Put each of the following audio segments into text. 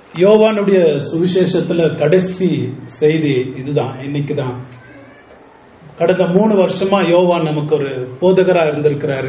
யோவானுடைய சுவிசேஷத்துல கடைசி செய்தி இதுதான். இன்னைக்குதான் கடந்த 3 வருஷமா யோவான் நமக்கு ஒரு போதகரா இருந்திருக்கிறாரு.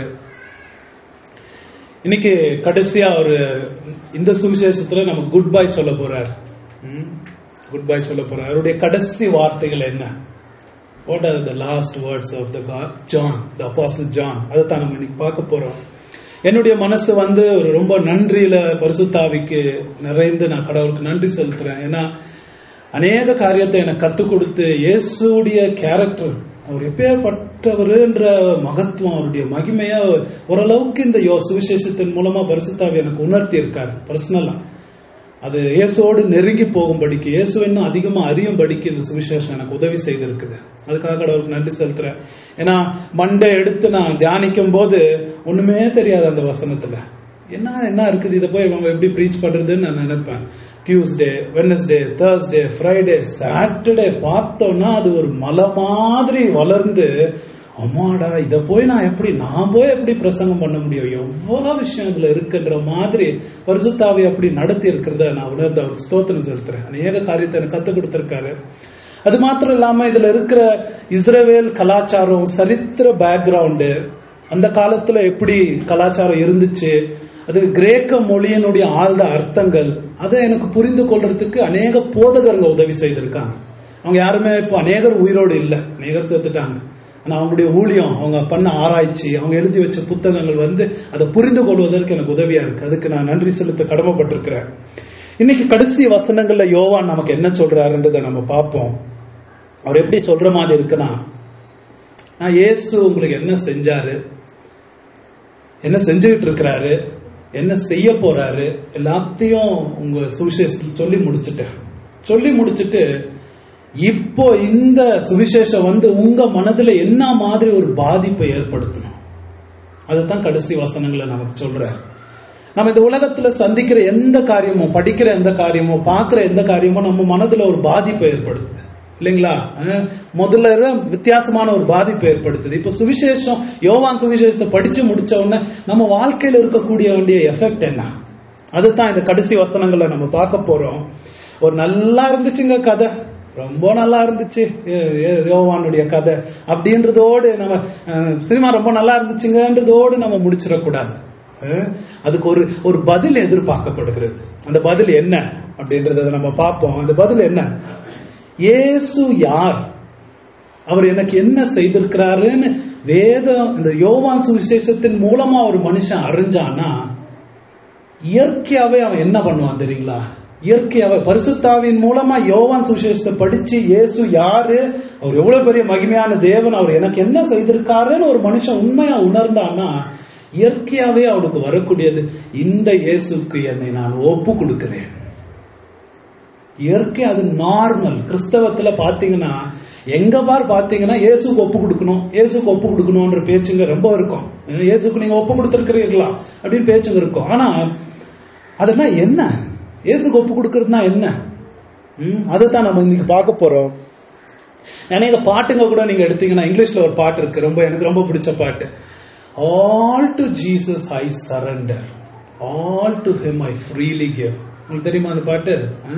இன்னைக்கு கடைசியா ஒரு இந்த சுவிசேஷத்துல நமக்கு குட் பை சொல்ல போறாரு. குட் பை சொல்ல போறாரு. அவருடைய கடைசி வார்த்தைகள் என்ன? What are the last words of the God? John, the Apostle John. அதைத்தான் நம்ம இன்னைக்கு பார்க்க போறோம். என்னுடைய மனசு ஒரு ரொம்ப நன்றியில பரிசுத்தாவிக்கு நிறைந்து நான் கடவுளுக்கு நன்றி செலுத்துறேன். ஏன்னா அநேக காரியத்தை எனக்கு கத்துக் கொடுத்து இயேசுடைய கேரக்டர், அவர் எப்பேற்பட்டவருன்ற மகத்துவம், அவருடைய மகிமையா ஓரளவுக்கு இந்த சுவிசேஷத்தின் மூலமா பரிசுத்தாவி எனக்கு உணர்த்தி இருக்காரு பர்சனலா. அது இயேசுவோடு நெருங்கி போகும்படிக்கு, இயேசு இன்னும் அதிகமா அறியும்படிக்கு இந்த சுவிசேஷம் எனக்கு உதவி செய்திருக்குது. அதுக்காக கடவுளுக்கு நன்றி செலுத்துறேன். ஏன்னா மண்டே எடுத்து நான் தியானிக்கும் போது ஒண்ணுமே தெரியாது அந்த வசனத்துல. என்ன இருக்குது, இதை போய் நம்ம எப்படி ப்ரீச் பண்றதுன்னு நான் நினைப்பேன். Tuesday, Wednesday, Thursday, Friday, Saturday பார்த்தோம்னா அது ஒரு மலை மாதிரி வளர்ந்து, அம்மாடா இதை போய் நான் போய் எப்படி பிரசங்கம் பண்ண முடியும், எவ்வளவு விஷயம் இதுல இருக்குன்ற மாதிரி பரிசுத்தாவி அப்படி நடத்தி இருக்கிறத நான் உணர்ந்து அவருக்கு ஸ்தோத்திரம் செலுத்துறேன். அநேக காரியத்தை எனக்கு கத்துக் கொடுத்திருக்காரு. அது மாத்திரம் இல்லாம இதுல இருக்கிற இஸ்ரவேல் கலாச்சாரம், சரித்திர பேக்ரவுண்டு, அந்த காலத்துல எப்படி கலாச்சாரம் இருந்துச்சு, அது கிரேக்க மொழியினுடைய ஆழ்ந்த அர்த்தங்கள், அதை எனக்கு புரிந்து கொள்றதுக்கு அநேக போதகர்கள் உதவி செய்திருக்காங்க. அவங்க யாருமே இப்போ அநேகர் உயிரோடு இல்லை, அநேகர் சேர்த்துட்டாங்க. ஆனா அவங்களுடைய ஊழியம், அவங்க பண்ண ஆராய்ச்சி, அவங்க எழுதி வச்ச புத்தகங்கள் அதை புரிந்து கொள்வதற்கு எனக்கு உதவியா இருக்கு. அதுக்கு நான் நன்றி செலுத்த கடமைப்பட்டிருக்கிறேன். இன்னைக்கு கடைசி வசனங்கள்ல யோவான் நமக்கு என்ன சொல்றாருன்றதை நம்ம பார்ப்போம். அவர் எப்படி சொல்ற மாதிரி இருக்குன்னா, நான் இயேசு உங்களுக்கு என்ன செஞ்சாரு, என்ன செஞ்சுக்கிட்டு இருக்கிறாரு, என்ன செய்ய போறாரு, எல்லாத்தையும் உங்க சுவிசேஷத்தில் சொல்லி முடிச்சுட்டு இப்போ இந்த சுவிசேஷம் உங்க மனதுல என்ன மாதிரி ஒரு பாதிப்பை ஏற்படுத்தணும், அதுதான் கடைசி வசனங்களை நமக்கு சொல்றாரு. நம்ம இந்த உலகத்துல சந்திக்கிற எந்த காரியமோ, படிக்கிற எந்த காரியமோ, பார்க்கிற எந்த காரியமோ நம்ம மனதுல ஒரு பாதிப்பை ஏற்படுத்துது இல்லைங்களா? முதல்ல வித்தியாசமான ஒரு பாதிப்பு ஏற்படுத்துது. இப்ப சுவிசேஷம், யோவான் சுவிசேஷத்தை படிச்சு முடிச்ச உடனே நம்ம வாழ்க்கையில இருக்கக்கூடிய வேண்டிய எஃபெக்ட் என்ன, அதுதான் இந்த கடைசி வசனங்களை நம்ம பார்க்க போறோம். ஒரு நல்லா இருந்துச்சுங்க கதை, ரொம்ப நல்லா இருந்துச்சு யோவானுடைய கதை அப்படின்றதோடு நம்ம சினிமா ரொம்ப நல்லா இருந்துச்சுங்கன்றதோடு நம்ம முடிச்சிடக்கூடாது. அதுக்கு ஒரு பதில் எதிர்பார்க்கப்படுகிறது. அந்த பதில் என்ன அப்படின்றத நம்ம பார்ப்போம். அந்த பதில் என்ன? இயேசு யார், அவர் எனக்கு என்ன செய்திருக்கிறாருன்னு வேதம், இந்த யோவான் சுவிசேஷத்தின் மூலமா ஒரு மனுஷன் அறிஞ்சானா இயற்கையாவே அவன் என்ன பண்ணுவான் தெரியுங்களா? இயற்கையாவே பரிசுத்தாவின் மூலமா யோவான் சுவிசேஷத்தை படிச்சு இயேசு யாரு, அவர் எவ்வளவு பெரிய மகிமையான தேவன், அவர் எனக்கு என்ன செய்திருக்காருன்னு ஒரு மனுஷன் உண்மையா உணர்ந்தானா இயற்கையாவே அவனுக்கு வரக்கூடியது, இந்த இயேசுக்கு என்னை நான் ஒப்பு கொடுக்கிறேன். இயற்கை, அது நார்மல். கிறிஸ்தவத்துல பாத்தீங்கன்னா எங்க பாத்தீங்கன்னா இயேசுக்கு ஒப்பு கொடுக்கணும், இயேசுக்கு ஒப்பு கொடுக்கணும்ன்ற பேச்சுங்க ரொம்ப இருக்கும். இயேசுக்கு நீங்க ஒப்பு கொடுத்திருக்கிறீர்களா அப்படின்னு பேச்சுங்க இருக்கும். ஆனா அதெல்லாம் என்ன, இயேசுக்கு ஒப்பு கொடுக்கறதுனா என்ன, அதைத்தான் நம்ம இன்னைக்கு பார்க்க போறோம். அநேக பாட்டுங்க கூட நீங்க எடுத்தீங்கன்னா, இங்கிலீஷ்ல ஒரு பாட்டு இருக்கு, எனக்கு ரொம்ப பிடிச்ச பாட்டு, all to Jesus I surrender, all to him I freely give. உங்களுக்கு தெரியுமா அந்த பாட்டு?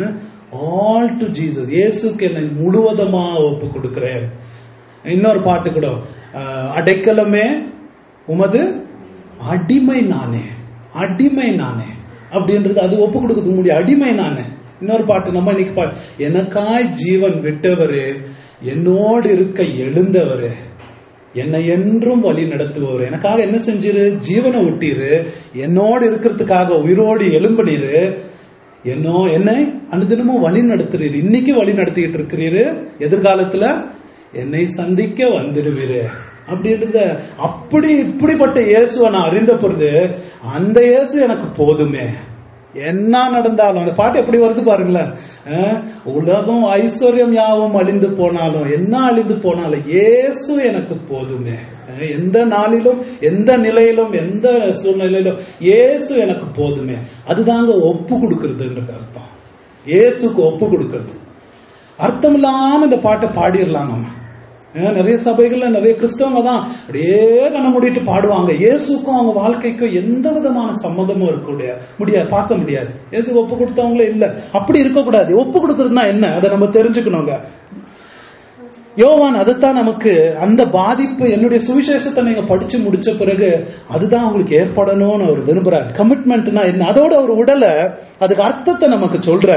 ஆல் டு ஜீசஸ், இயேசுக்கு என்னை முழுவதுமா ஒப்பு கொடுக்கிறேன். இன்னொரு பாட்டு கூட, அடைக்கலமே உமது அடிமை நானே, அடிமை நானே அப்படின்றது, அது ஒப்பு கொடுக்க முடியும், அடிமை நானே. இன்னொரு பாட்டு நம்ம இன்னைக்கு பாட்டு, எனக்காய் ஜீவன் விட்டவரு, என்னோடு இருக்க எழுந்தவரு, என்னை என்றும் வழி நடத்துவாரு, எனக்காக என்ன செஞ்சிரு, ஜீவனை விட்டிரு, என்னோடு இருக்கிறதுக்காக உயிரோடு எழும்பினீரு, என்னை அனுதினமும் வழி நடத்துறீரு, இன்னைக்கு வழி நடத்திக்கிட்டு இருக்கிறீரு, எதிர்காலத்துல என்னை சந்திக்க வந்துடுவீரு அப்படின்றத. இப்படிப்பட்ட இயேசுவை நான் அறிந்த பொழுது அந்த இயேசு எனக்கு போதுமே, என்ன நடந்தாலும். அந்த பாட்டு எப்படி வருது பாருங்களேன், உலகம் ஐஸ்வர்யம் யாவும் அழிந்து போனாலும், என்ன அழிந்து போனாலும் இயேசு எனக்கு போதுமே. எந்த நாளிலும், எந்த நிலையிலும், எந்த சூழ்நிலையிலும் இயேசு எனக்கு போதுமே. அதுதாங்க ஒப்பு கொடுக்கறதுன்றது அர்த்தம். இயேசுக்கு ஒப்பு கொடுக்கறது. அர்த்தம் இல்லாம இந்த பாட்டை பாடிடலாம் நம்ம. நிறைய சபைகள்ல நிறைய கிறிஸ்தவங்க தான் அப்படியே கண்ண மூடிட்டு பாடுவாங்க. இயேசுக்கும் அவங்க வாழ்க்கைக்கும் எந்த விதமான சம்மதமும் இருக்க முடியாது, பார்க்க முடியாது. இயேசு ஒப்பு கொடுத்தவங்களே இல்ல. அப்படி இருக்கக்கூடாது. ஒப்பு கொடுக்கறதுனா என்ன, அதை நம்ம தெரிஞ்சுக்கணுங்க. யோவான் அதைத்தான் நமக்கு, அந்த பாதிப்பு என்னுடைய சுவிசேஷத்தை நீங்க படிச்சு முடிச்ச பிறகு அதுதான் அவங்களுக்கு ஏற்படணும்னு அவர் விரும்புறார். கமிட்மெண்ட்னா என்ன, அதோட ஒரு உடலை அதுக்கு அர்த்தத்தை நமக்கு சொல்ற.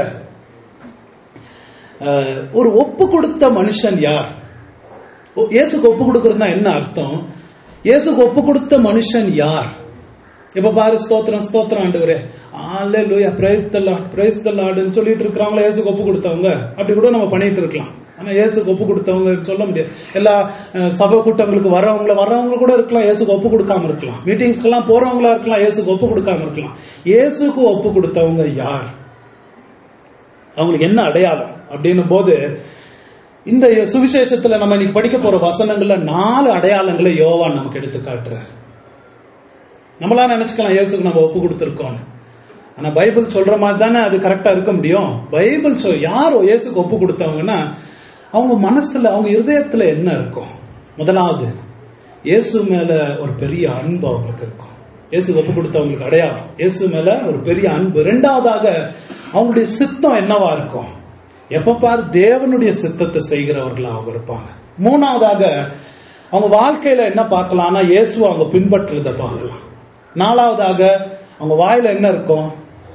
ஒரு ஒப்பு கொடுத்த மனுஷன் யார்? இயேசுக்கு ஒப்பு கொடுக்கறதுனா என்ன அர்த்தம்? இயேசுக்கு ஒப்பு கொடுத்த மனுஷன் யார்? இப்ப பாரு, ஸ்தோத்திரம் ஸ்தோத்திரம் ஆண்டவரே, அல்லேலூயா, praise the lord, praise the லார்ட்னு சொல்லிட்டு இருக்கிறவங்கள இயேசுக்கு ஒப்பு கொடுத்தவங்க அப்படி கூட நம்ம பண்ணிட்டு இருக்கலாம். ஆனா இயேசுக்கு ஒப்பு கொடுத்தவங்க சொல்ல முடியாது. எல்லா சபை கூட்டங்களுக்கு வர்றவங்க கூட இருக்கலாம், இயேசுக்கு ஒப்பு கொடுக்காம இருக்கலாம். மீட்டிங்ஸ்க்கு எல்லாம் போறவங்களா இருக்கலாம், இயேசுக்கு ஒப்பு கொடுக்காம இருக்கலாம். இயேசுக்கு ஒப்பு கொடுத்தவங்க யார்? அவங்களுக்கு என்ன அடையாளம் அப்படின்னும் போது, இந்த சுவிசேஷத்துல நம்ம இன்னைக்கு படிக்க போற வசனங்கள்ல 4 அடையாளங்களை யோவான் நமக்கு எடுத்து காட்டுறார். நம்மளா நினைச்சுக்கலாம் இயேசுக்கு நம்ம ஒப்பு கொடுத்திருக்கோம். ஆனா பைபிள் சொல்ற மாதிரி தானே அது கரெக்டா இருக்க முடியும். பைபிள் யாரோ இயேசுக்கு ஒப்பு கொடுத்தவங்கன்னா அவங்க மனசுல, அவங்க இருதயத்துல என்ன இருக்கும்? முதலாவது, இயேசு மேல ஒரு பெரிய அன்பு அவங்களுக்கு இருக்கும். இயேசுக்கு ஒப்பு கொடுத்தவங்களுக்கு அடையாளம் இயேசு மேல ஒரு பெரிய அன்பு. 2வதாக, அவங்களுடைய சித்தம் என்னவா இருக்கும்? எப்ப பாரு தேவனுடைய சித்தத்தை செய்கிறவர்களா அவங்க இருப்பாங்க. 3வதாக, அவங்க வாழ்க்கையில என்ன பார்க்கலாம்னா இயேசுவை அவங்க பின்பற்றுறத பார்க்கலாம். 4வதாக, அவங்க வாயில என்ன இருக்கும்?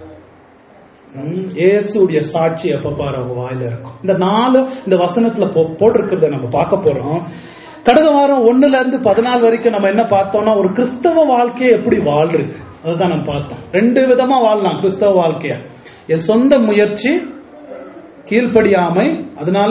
இயேசுடைய சாட்சி எப்ப பாரு அவங்க வாயில இருக்கும். இந்த 4 இந்த வசனத்துல போட்டிருக்கிறத நம்ம பார்க்க போறோம். கடந்த வாரம் 1ல இருந்து 14 வரைக்கும் நம்ம என்ன பார்த்தோம்னா, ஒரு கிறிஸ்தவ வாழ்க்கையை எப்படி வாழ்றது அதுதான் நம்ம பார்த்தோம். 2 விதமா வாழலாம் கிறிஸ்தவ வாழ்க்கைய. என் சொந்த முயற்சி, கீழ்ப்படியாமை, அதனால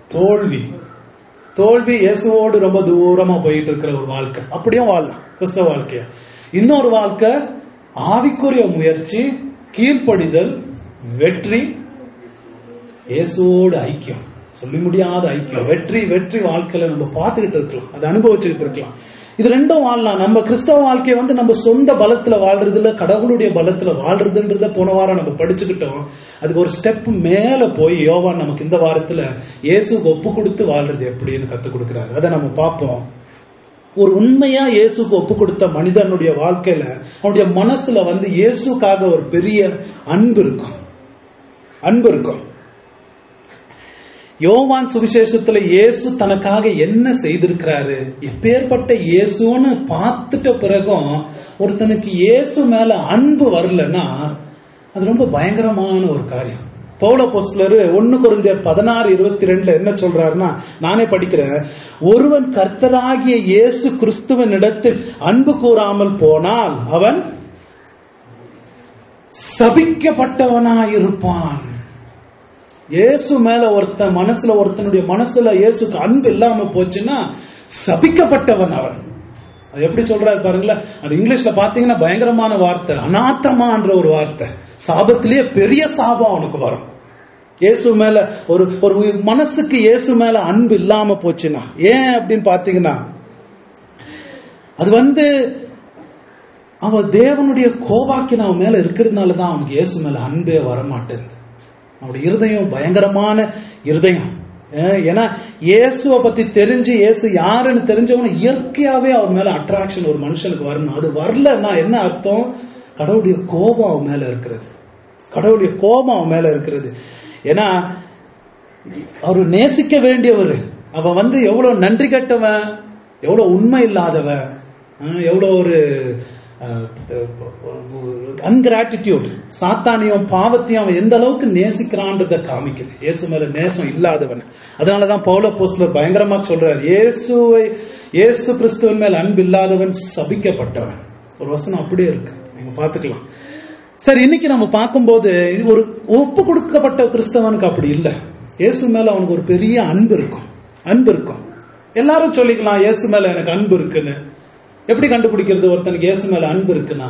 தோல்வி, இயேசுவோடு ரொம்ப தூரமா போயிட்டு இருக்கிற ஒரு வாழ்க்கை, அப்படியும் வாழலாம் கிறிஸ்தவ வாழ்க்கைய. இன்னொரு வாழ்க்கை, ஆவிக்குரிய முயற்சி, கீழ்ப்படிதல், வெற்றி, இயேசுவோடு ஐக்கியம், சொல்லி முடியாத ஐக்கியம், வெற்றி வாழ்க்கையில நம்ம பார்த்துக்கிட்டு இருக்கலாம், அதை அனுபவிச்சுக்கிட்டு இருக்கலாம். இது 2ம் வாழலாம். நம்ம கிறிஸ்தவ வாழ்க்கையை நம்ம சொந்த பலத்துல வாழ்றதுல, கடவுளுடைய பலத்துல வாழ்றதுன்றத போன வாரம் நம்ம படிச்சுக்கிட்டோம். அதுக்கு ஒரு ஸ்டெப் மேல போய் யோவான் நமக்கு இந்த வாரத்துல இயேசுக்கு ஒப்பு கொடுத்து வாழ்றது எப்படின்னு கத்துக் கொடுக்கிறாரு. அதை நம்ம பார்ப்போம். ஒரு உண்மையா இயேசுக்கு ஒப்பு கொடுத்த மனிதனுடைய வாழ்க்கையில, அவனுடைய மனசுல இயேசுக்காக ஒரு பெரிய அன்பு இருக்கும். யோவான் சுவிசேஷத்துல இயேசு தனக்காக என்ன செய்திருக்கிறாரு, எப்பேற்பட்ட இயேசுன்னு பார்த்துட்ட பிறகும் ஒருத்தனுக்கு இயேசு மேல அன்பு வரலன்னா அது ரொம்ப பயங்கரமான ஒரு காரியம். பவுல் அப்போஸ்தலர் 1 கொரிந்தியர் 16:22 என்ன சொல்றாருன்னா, நானே படிக்கிறேன். ஒருவன் கர்த்தராகிய இயேசு கிறிஸ்துவின் இடத்தில் அன்பு கூறாமல் போனால் அவன் சபிக்கப்பட்டவனாயிருப்பான். இயேசு மேல ஒருத்தனுடைய மனசுல இயேசுக்கு அன்பு இல்லாம போச்சுன்னா சபிக்கப்பட்டவன் அவன். அது எப்படி சொல்றாரு பாருங்களேன். அது இங்கிலீஷ்ல பாத்தீங்கன்னா பயங்கரமான வார்த்தை, அநாத்தமான்ற ஒரு வார்த்தை. சாபத்திலேயே பெரிய சாபம் அவனுக்கு வரும். இயேசு மேல ஒரு மனசுக்கு இயேசு மேல அன்பு இல்லாம போச்சுன்னா, ஏன் அப்படின்னு பாத்தீங்கன்னா, அது அவன் தேவனுடைய கோபாக்கின அவன் மேல இருக்கிறதுனாலதான் அவனுக்கு இயேசு மேல அன்பே வரமாட்டேங்குது. அவனுடைய இருதயம் பயங்கரமான இருதயம். ஏன்னா இயேசுவை பத்தி தெரிஞ்சு, இயேசு யாருன்னு தெரிஞ்சவன இயற்கையாவே அவன் மேல அட்ராக்ஷன் ஒரு மனுஷனுக்கு வரணும். அது வரலன்னா என்ன அர்த்தம்? கடவுளுடைய கோபம் அவன் மேல இருக்கிறது. ஏன்னா அவரு நேசிக்க வேண்டியவர், அவன் எவ்வளவு நன்றி கட்டவன், எவ்வளவு உண்மை இல்லாதவன், எவ்வளவு ஒரு அன்கிராட்டிடியூட், சாத்தானியும் பாவத்தையும் அவன் எந்த அளவுக்கு நேசிக்கிறான்றத காமிக்குது. இயேசு மேல நேசம் இல்லாதவன். அதனாலதான் பவுல் அப்போஸ்தலர் பயங்கரமா சொல்றாரு, இயேசு கிறிஸ்துவின் மேல அன்பு இல்லாதவன் சபிக்கப்பட்டவன். ஒரு வசனம் அப்படியே இருக்கு, நீங்க பாத்துக்கலாம். சரி, இன்னைக்கு நம்ம பார்க்கும்போது இது ஒரு ஒப்பு கொடுக்கப்பட்ட கிறிஸ்தவனுக்கு அப்படி இல்லை. இயேசு மேல அவனுக்கு ஒரு பெரிய அன்பு இருக்கும். எல்லாரும் சொல்லிக்கலாம் இயேசு மேல எனக்கு அன்பு இருக்குன்னு. எப்படி கண்டுபிடிக்கிறது ஒருத்தனுக்கு இயேசு மேல அன்பு இருக்குன்னா?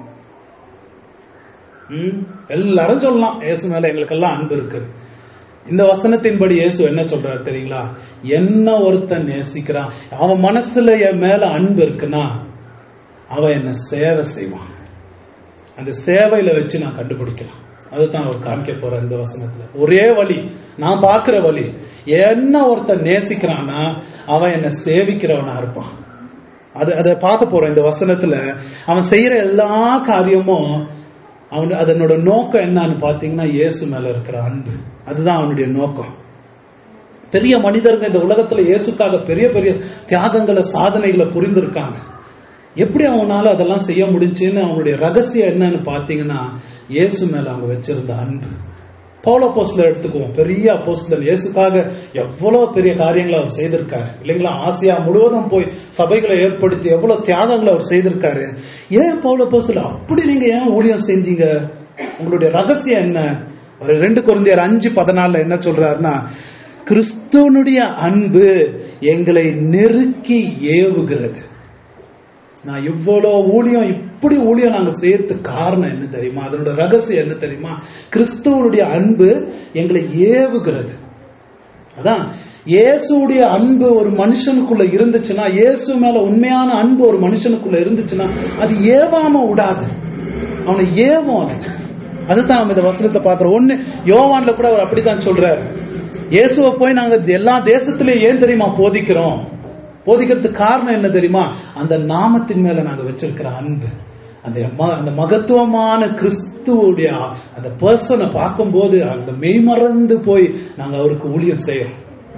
எல்லாரும் சொல்லலாம் இயேசு மேல எங்களுக்கு எல்லாம் அன்பு இருக்கு. இந்த வசனத்தின்படி இயேசு என்ன சொல்றாரு தெரியுங்களா? என்ன ஒருத்தன் நேசிக்கிறான், அவன் மனசுல என் மேல அன்பு இருக்குன்னா அவன் என்ன சேவை செய்வான். அந்த சேவையில வச்சு நான் கண்டுபிடிக்கலாம். அதுதான் அவர் காமிக்க போற இந்த வசனத்துல. ஒரே வழி, நான் பாக்குற வழி, என்ன ஒருத்தன் நேசிக்கிறான்னா அவன் என்ன சேவிக்கிறவனா இருப்பான். அதை பார்க்க போறோம் இந்த வசனத்துல. அவன் செய்யற எல்லா காரியமும் அதனோட நோக்கம் என்னன்னு பாத்தீங்கன்னா இயேசு மேல இருக்கிற அன்பு. அதுதான் அவனுடைய நோக்கம். பெரிய மனிதர்கள் இந்த உலகத்துல இயேசுக்காக பெரிய பெரிய தியாகங்களை சாதனைகளை புரிந்திருக்காங்க. எப்படி அவனால அதெல்லாம் செய்ய முடிஞ்சுன்னு அவனுடைய ரகசியம் என்னன்னு பாத்தீங்கன்னா இயேசு மேல அவங்க வச்சிருந்த அன்பு. பவுல் அப்போஸ்தலர் எடுத்துக்குவோம், பெரிய அப்போஸ்தலர். இயேசுக்காக எவ்வளவு பெரிய காரியங்களை அவர் செய்திருக்காரு இல்லைங்களா? ஆசியா முழுவதும் போய் சபைகளை ஏற்படுத்தி எவ்வளவு தியாகங்களை அவர் செய்திருக்காரு. ஏன் பவுல் அப்போஸ்தலர் அப்படி நீங்க ஏன் ஊழியம் செஞ்சீங்க? உங்களுடைய ரகசியம் என்ன? ஒரு 2 கொரிந்தியர் 5:14 என்ன சொல்றாருன்னா, கிறிஸ்துவனுடைய அன்பு எங்களை நெருக்கி ஏவுகிறது. நான் இவ்வளவு ஊழியம், இப்படி ஊழியம் நாங்க செய்யறதுக்கு காரணம் என்ன தெரியுமா? அதனோட ரகசியம் என்ன தெரியுமா? கிறிஸ்துவனுடைய அன்பு எங்களை ஏவுகிறது. அதான் இயேசுடைய அன்பு ஒரு மனுஷனுக்குள்ள இருந்துச்சுன்னா, இயேசு மேல உண்மையான அன்பு ஒரு மனுஷனுக்குள்ள இருந்துச்சுன்னா அது ஏவாம விடாது, அவனை ஏவும். அதுதான் இந்த வசனத்தை பாக்குறோம். ஒண்ணு யோவான்ல கூட அவர் அப்படித்தான் சொல்றாரு. இயேசுவை போய் நாங்க எல்லா தேசத்திலேயும் ஏன் தெரியுமா போதிக்கிறோம்? போதிக்கிறதுக்கு காரணம் என்ன தெரியுமா? அந்த நாமத்தின் மேல நாங்க வச்சிருக்கிற அன்பு. அந்த மகத்துவமான கிறிஸ்துவுடைய அந்த பர்சனை பார்க்கும் போது அந்த மெய்மறந்து போய் நாங்க அவருக்கு ஊழியம் செய்யறோம்.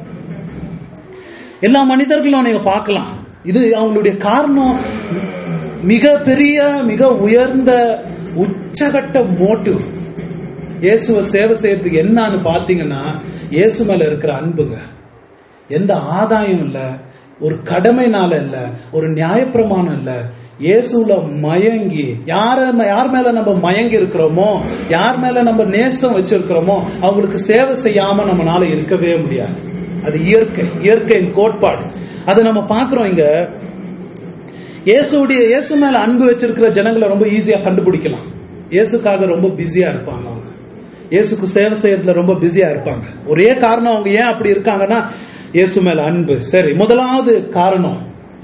எல்லா மனிதர்களும் நீங்க பார்க்கலாம். இது அவங்களுடைய காரணம் மிக பெரிய, மிக உயர்ந்த உச்சகட்ட மோட்டிவ். இயேசுவை சேவை செய்யறதுக்கு என்னன்னு பாத்தீங்கன்னா இயேசு மேல இருக்கிற அன்புங்க. எந்த ஆதாயம் இல்ல, ஒரு கடமைனால இல்ல, ஒரு நியாயப்பிரமாணம் இல்ல. இயேசுல மயங்கி யார் மேல நம்ம மயங்கி இருக்கிறோமோ, யார் மேல நம்ம நேசம் வச்சிருக்கிறோமோ அவங்களுக்கு சேவை செய்யாம நம்மளால இருக்கவே முடியாது. அது இயற்கையின் கோட்பாடு. அதை நம்ம பாக்குறோம் இங்க. இயேசு மேல அன்பு வச்சிருக்கிற ஜனங்களை ரொம்ப ஈஸியா கண்டுபிடிக்கலாம். இயேசுக்காக ரொம்ப பிஸியா இருப்பாங்க. அவங்க இயேசுக்கு சேவை செய்யறதுல ரொம்ப பிஸியா இருப்பாங்க. ஒரே காரணம் அவங்க ஏன் அப்படி இருக்காங்கன்னா இயேசு மேல அன்பு. சரி, முதலாவது காரணம்,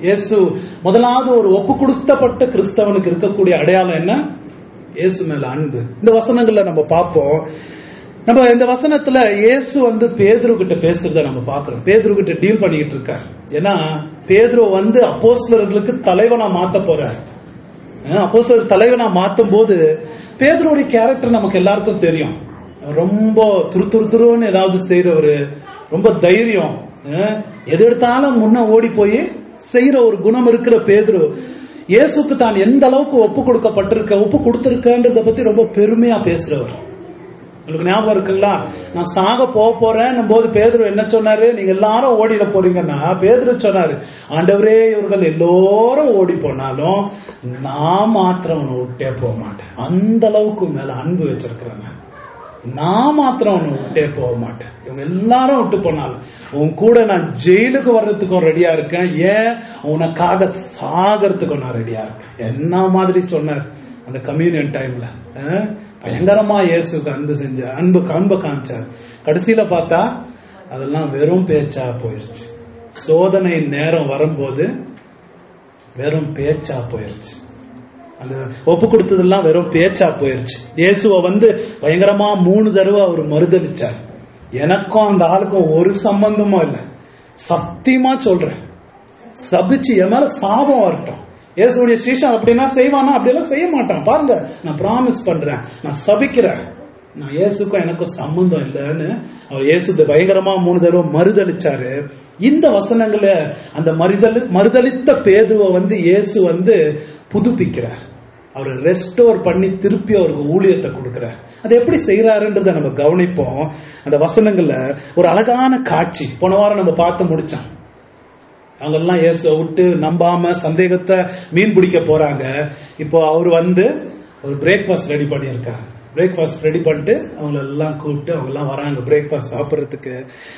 முதலாவது ஒரு ஒப்பு கொடுத்தப்பட்ட கிறிஸ்தவனுக்கு இருக்கக்கூடிய அடையாளம் என்ன? இயேசு மேல அன்பு. இந்த வசனங்கள்ல நம்ம பார்ப்போம். நம்ம இந்த வசனத்துல இயேசு பேதுரு கிட்ட பேசுறத நம்ம பாக்குறோம். பேதுரு கிட்ட டீல் பண்ணிக்கிட்டு இருக்காரு. ஏன்னா பேதுரு அப்போஸ்தலர்களுக்கு தலைவனா மாத்த போறார். அப்போஸ்தலர் தலைவனா மாத்தும் போது பேதுருடைய கேரக்டர் நமக்கு எல்லாருக்கும் தெரியும். ரொம்ப துருன்னு ஏதாவது செய்யறவரு, ரொம்ப தைரியம், எது எடுத்தாலும் முன்ன ஓடி போய் செய்யற ஒரு குணம் இருக்கிற பேதுரு இயேசுக்கு தான் எந்த அளவுக்கு ஒப்பு கொடுத்திருக்கன்றத பத்தி ரொம்ப பெருமையா பேசுறவர். உங்களுக்கு ஞாபகம் இருக்குங்களா? நான் சாக போறேன் போது பேதுரு என்ன சொன்னாரு? நீங்க எல்லாரும் ஓடிட போறீங்கன்னா பேதுரு சொன்னாரு, ஆண்டவரே இவர்கள் எல்லோரும் ஓடி போனாலும் நான் மாத்திரம் அவனை விட்டே போக மாட்டேன். அந்த அளவுக்கு மேல அன்பு வச்சிருக்கிறேன். நான் மாத்திரம் அவனை விட்டே போக மாட்டேன். இவங்க எல்லாரும் விட்டு போனாலும் உன் கூட நான் ஜெயிலுக்கு வர்றதுக்கும் ரெடியா இருக்கேன். ஏன்? உனக்காக சாகிறதுக்கும் நான் ரெடியா இருக்கேன். என்ன மாதிரி சொன்னார் அந்த கம்யூனியன் டைம்ல. பயங்கரமா இயேசுக்கு அன்பு காமிச்சார். கடைசியில பார்த்தா அதெல்லாம் வெறும் பேச்சா போயிருச்சு. சோதனை நேரம் வரும்போது வெறும் பேச்சா போயிருச்சு. அந்த ஒப்பு கொடுத்ததெல்லாம் வெறும் பேச்சா போயிருச்சு. இயேசுவை பயங்கரமா 3 தடவை அவர் மறுதளிச்சார். எனக்கும் அந்த ஆளுக்கும் ஒரு சம்பந்தமும் இல்லை, சத்தியமா சொல்றேன். சபிச்சு என் மேல சாபம் வரட்டும். இயேசுடைய ஸ்ரீஷன் அப்படின்னா செய்வானா? அப்படியெல்லாம் செய்ய மாட்டான். பாருங்க, நான் பிராமிஸ் பண்றேன், நான் சபிக்கிறேன், நான் இயேசுக்கும் எனக்கும் சம்பந்தம் இல்லைன்னு அவர் இயேசு பயங்கரமா 3 தடவை மறுதளிச்சாரு. இந்த வசனங்களை அந்த மறுதளித்த பேதுவை இயேசு புதுப்பிக்கிறார். அவர் ரெஸ்டோர் பண்ணி திருப்பி அவருக்கு ஊழியத்தை கொடுக்கிறார். அதை எப்படி செய்யறாருன்றத நம்ம கவனிப்போம். அந்த வசனங்கள்ல ஒரு அழகான காட்சி போன வாரம் நம்ம பார்த்து முடிச்சோம். அவங்க எல்லாம் இயேசுவை விட்டு நம்பாம சந்தேகத்தை மீன் பிடிக்க போறாங்க. இப்போ அவர் ஒரு பிரேக்ஃபாஸ்ட் ரெடி பண்ணியிருக்காங்க. பிரேக்ஃபாஸ்ட் ரெடி பண்ணிட்டு அவங்கள எல்லாம் கூப்பிட்டு அவங்க எல்லாம் வராங்க பிரேக்ஃபாஸ்ட் சாப்பிட்றதுக்கு.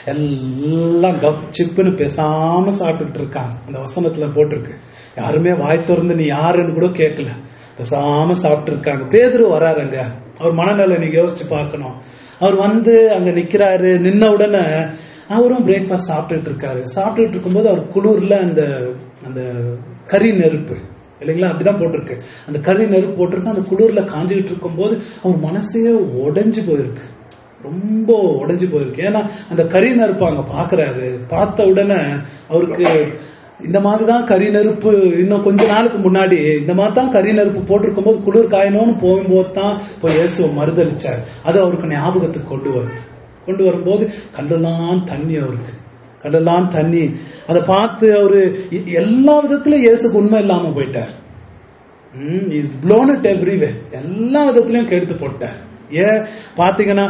எல்லாம் கப் சிப்புன்னு பேசாம சாப்பிட்டுட்டு இருக்காங்க. அந்த வசனத்துல போட்டிருக்கு, யாருமே வாய் திறந்து நீ யாருன்னு கூட கேட்கல, பேசாம சாப்பிட்டு இருக்காங்க. பேதுரு வராருங்க. அவர் மனநிலை நீங்க யோசிச்சு பார்க்கணும். அவர் அங்க நிக்கிறாரு. நின்ன உடனே அவரும் பிரேக்ஃபாஸ்ட் சாப்பிட்டுட்டு இருக்காரு. சாப்பிட்டுட்டு இருக்கும்போது அவர் குளிர்ல அந்த கறி நெருப்பு இல்லைங்களா, அப்படிதான் போட்டிருக்கு. அந்த கறி நெருப்பு போட்டிருக்கு. அந்த குளிர்ல காஞ்சிக்கிட்டு இருக்கும் போது அவர் மனசே உடைஞ்சு போயிருக்கு. ரொம்ப உடைஞ்சு போயிருக்கு. ஏன்னா அந்த கரி நெருப்பு அங்க பாக்குறாரு. பார்த்த உடனே அவருக்கு இந்த மாதிரிதான் கரி நெருப்பு, இன்னும் கொஞ்ச நாளுக்கு முன்னாடி இந்த மாதிரி தான் கரி நெருப்பு போட்டிருக்கும் போது குளிர் காயணும்னு போகும்போது தான் போய் இயேசுவை மறுதளிச்சார். அது அவருக்கு ஞாபகத்துக்கு கொண்டு வரும்போது கண்டெல்லாம் தண்ணி, அவருக்கு கண்டெல்லாம் தண்ணி. அதை பார்த்து அவரு எல்லா விதத்திலும் இயேசுக்கு உண்மை இல்லாம போயிட்டார். Is blown it everywhere. எல்லா விதத்திலையும் கெடுத்து போட்டார். ஏன் பாத்தீங்கன்னா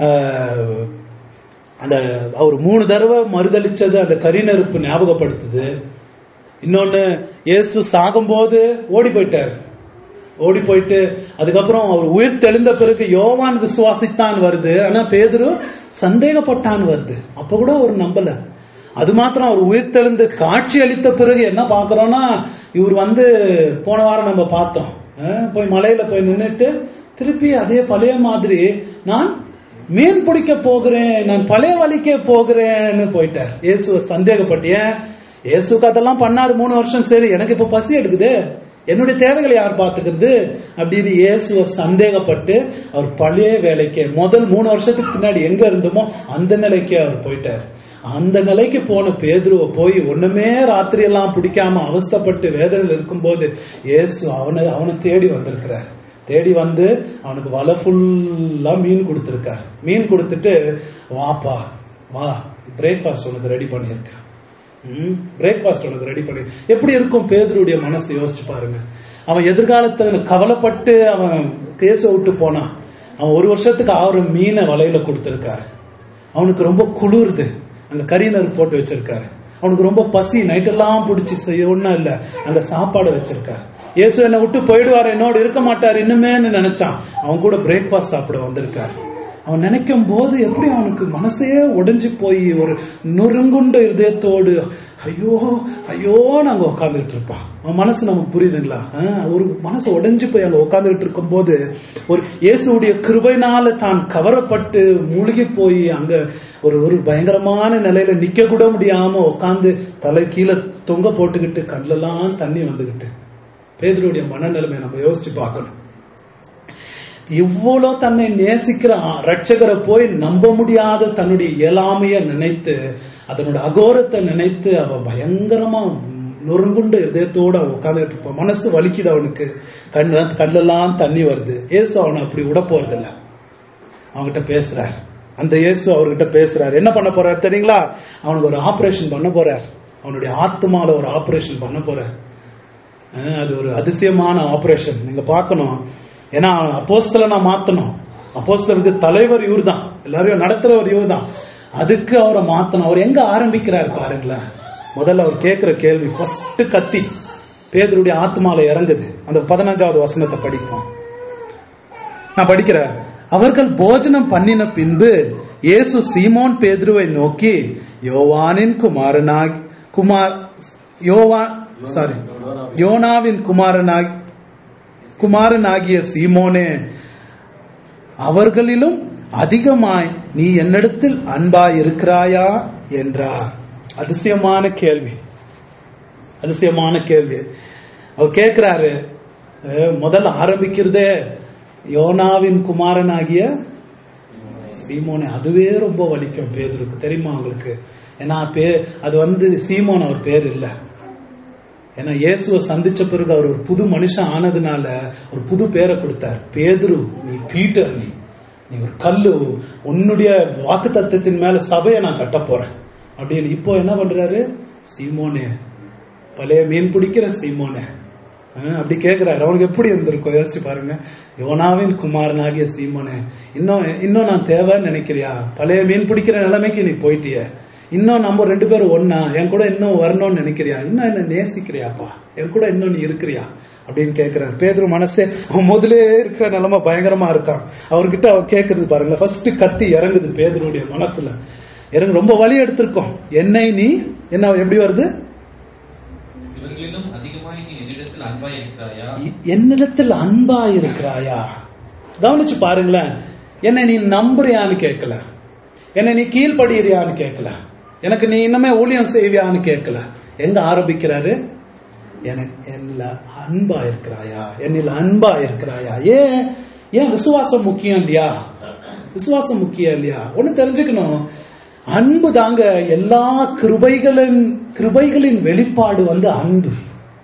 அந்த அவர் 3 தடவை மறுதளிச்சது அந்த கரி நெருப்பு ஞாபகப்படுத்துது. இன்னொன்னு, இயேசு சாகும்போது ஓடி போயிட்டு அதுக்கப்புறம் அவர் உயிர் தெளிந்த பிறகு யோவான் விசுவாசித்தான் வருது, ஆனா பேதுரு சந்தேகப்பட்டான் வருது. அப்ப கூட அவர் நம்பல. அது மாத்திரம் அவர் உயிர் தெளிந்து காட்சி அளித்த பிறகு என்ன பாக்குறோம்னா, இவர் போன வாரம் நம்ம பார்த்தோம், போய் மலையில போய் நின்னுட்டு திருப்பி அதே பழைய மாதிரி நான் மீன் பிடிக்க போகிறேன், நான் பழைய வழிக்கே போகிறேன்னு போயிட்டார். இயேசுவை சந்தேகப்பட்டேன். இயேசுக்கு அதெல்லாம் பண்ணாரு 3 வருஷம். சரி, எனக்கு இப்ப பசி எடுக்குது, என்னுடைய தேவைகளை யார் பாத்துக்கிறது அப்படின்னு இயேசுவை சந்தேகப்பட்டு அவர் பழைய வேலைக்கே, முதல் 3 வருஷத்துக்கு பின்னாடி எங்க இருந்தோமோ அந்த நிலைக்கே அவர் போயிட்டார். அந்த நிலைக்கு போன பேதுருவை போய் ஒண்ணுமே ராத்திரி எல்லாம் பிடிக்காம அவஸ்தப்பட்டு வேதனையில் இருக்கும் போது இயேசு அவனை தேடி வந்திருக்கிறார். தேடி அவனுக்கு வலை ஃபுல்லா மீன் கொடுத்திருக்கார். மீன் கொடுத்துட்டு, வாப்பா வா, பிரேக்ஃபாஸ்ட் உனக்கு ரெடி பண்ணியிருக்கேன். பிரேக்ஃபாஸ்ட் உனக்கு ரெடி பண்ணி. எப்படி இருக்கும் பேதுருடைய மனசு யோசிச்சு பாருங்க. அவன் எதிர்காலத்தை கவலைப்பட்டு அவன் கேச விட்டு போனான். அவன் 1 வருஷத்துக்கு 6 மீனை வலையில கொடுத்திருக்காரு. அவனுக்கு ரொம்ப குளிர்து, அங்க கரிநர் போட்டு வச்சிருக்காரு. அவனுக்கு ரொம்ப பசி, நைட்டெல்லாம் பிடிச்சி செய்ய ஒண்ணும் இல்ல, அங்க சாப்பாடு வச்சிருக்காரு. இயேசு என்னை விட்டு போயிடுவாரு, என்னோட இருக்க மாட்டாரு இன்னுமேன்னு நினைச்சான். அவன் கூட பிரேக்ஃபாஸ்ட் சாப்பிட வந்திருக்காரு. அவன் நினைக்கும் போது எப்படி அவனுக்கு மனசே உடைஞ்சு போய் ஒரு நொறுங்குண்ட இதயத்தோடு ஐயோ ஐயோ நாங்க உட்காந்துட்டு இருப்பான். அவன் மனசு நமக்கு புரியுதுங்களா? ஒரு மனசு உடைஞ்சு போய் அங்க உட்காந்துட்டு இருக்கும் போது ஒரு இயேசுடைய கிருபையினால தான் கவரப்பட்டு மூழ்கி போய் அங்க ஒரு பயங்கரமான நிலையில நிக்க கூட முடியாம உட்காந்து தலை கீழே தொங்க போட்டுக்கிட்டு கண்ணெல்லாம் தண்ணி வந்துகிட்டு. பேதுருடைய மனநிலைமை நம்ம யோசிச்சு பார்க்கணும். இவ்வளவு தன்னை நேசிக்கிற ரட்சகரை போய் நம்ப முடியாத தன்னுடைய இயலாமைய நினைத்து, அதனோட அகோரத்தை நினைத்து அவன் பயங்கரமா நொறுங்குண்ட இதயத்தோட உட்காந்துட்டு இருப்பான். மனசு வலிக்குது அவனுக்கு, கண்ணெல்லாம் தண்ணி வருது. இயேசு அவனை அப்படி விட போறதில்ல. அவன்கிட்ட பேசுறார். அந்த இயேசு அவர்கிட்ட பேசுறாரு. என்ன பண்ண போறாரு தெரியுங்களா? அவனுக்கு ஒரு ஆபரேஷன் பண்ண போறார். அவனுடைய ஆத்மால ஒரு ஆபரேஷன் பண்ண போறார். அது ஒரு அதிசயமான ஆபரேஷன். நீங்க பார்க்கணும். ஏன்னா அப்போஸ்தலனா மாத்தணும். அப்போஸ்தலருக்கு தலைவர் இவர் தான், எல்லாரையும் நடத்துறவர் இவர் தான். அதுக்கு அவரை மாத்தணும். அவர் எங்க ஆரம்பிக்கிறார் பாருங்களேன். முதல்ல அவர் கேட்கிற கேள்வி, ஃபர்ஸ்ட் கத்தி பேதுருடைய ஆத்மால இறங்குது. அந்த 15வது வசனத்தை படிப்போம். நான் படிக்கிறேன். அவர்கள் போஜனம் பண்ணின பின்பு இயேசு சீமோன் பேதுருவை நோக்கி, யோனாவின் குமாரனாகிய சீமோனே, அவர்களிலும் அதிகமாய் நீ என்னிடத்தில் அன்பாய் இருக்கிறாயா என்றார். அதிசயமான கேள்வி. அவர் கேட்கிறாரு. முதல்ல ஆரம்பிக்கிறதே யோனாவின் குமாரனாகிய சீமோனே. அதுவே ரொம்ப வலிக்கும் பேதுருக்கு, தெரியுமா உங்களுக்கு? ஏன்னா அது சீமோன் அவர் பேர் இல்ல. ஏன்னா இயேசுவை சந்திச்ச பிறகு அவர் ஒரு புது மனுஷன் ஆனதுனால ஒரு புது பேரை கொடுத்தார். பேதுரு, நீ பீட்டர், நீ ஒரு கல்லு, உன்னுடைய வாக்கு தத்தத்தின் மேல சபையை நான் கட்ட போறேன் அப்படின்னு. இப்போ என்ன பண்றாரு? சீமோனே, பழைய மீன் பிடிக்கிற சீமோனே அப்படி கேட்கிறாரு. அவனுக்கு எப்படி இருந்திருக்கும் யோசிச்சு பாருங்க. யோனாவின் குமாரனாகிய சீமோனே, இன்னும் நான் தேவைன்னு நினைக்கிறியா? பழைய மீன் பிடிக்கிற நிலைமைக்கு நீ போயிட்டிய. இன்னும் நம்ம 2 பேரும் ஒன்னா, என் கூட இன்னும் வரணும்னு நினைக்கிறியா? இன்னும் என்ன நேசிக்கிறியாப்பா? என் கூட இன்னும் நீ இருக்கிறியா அப்படின்னு கேட்கிறார். பேதுரு மனசே அவன் முதலே இருக்கிற நிலைமை பயங்கரமா இருக்கான். அவர்கிட்ட அவர் கேட்கறது பாருங்க. ஃபர்ஸ்ட் கத்தி இறங்குது பேதுருடைய மனசுல. இறங்கு ரொம்ப வலி எடுத்திருக்கோம். என்னை நீ என்ன எப்படி வருது? என்னிடத்தில் அன்பா இருக்கிறாயா? கவனிச்சு பாருங்களேன். என்னை நீ நம்புறியான்னு கேட்கல, என்னை நீ கீழ்படுகிறியான்னு கேட்கல, எனக்கு நீ இன்னமே ஊழியம் செய்வியான்னு கேட்கல. எங்க ஆரம்பிக்கிறாரு? என்னில் அன்பா இருக்கிறாயா, என்னில் அன்பா இருக்கிறாயா? ஏன் விசுவாசம் முக்கியம் இல்லையா? விசுவாசம் முக்கியம் இல்லையா? ஒண்ணு தெரிஞ்சுக்கணும், அன்பு தாங்க எல்லா கிருபைகளின் வெளிப்பாடு அன்பு.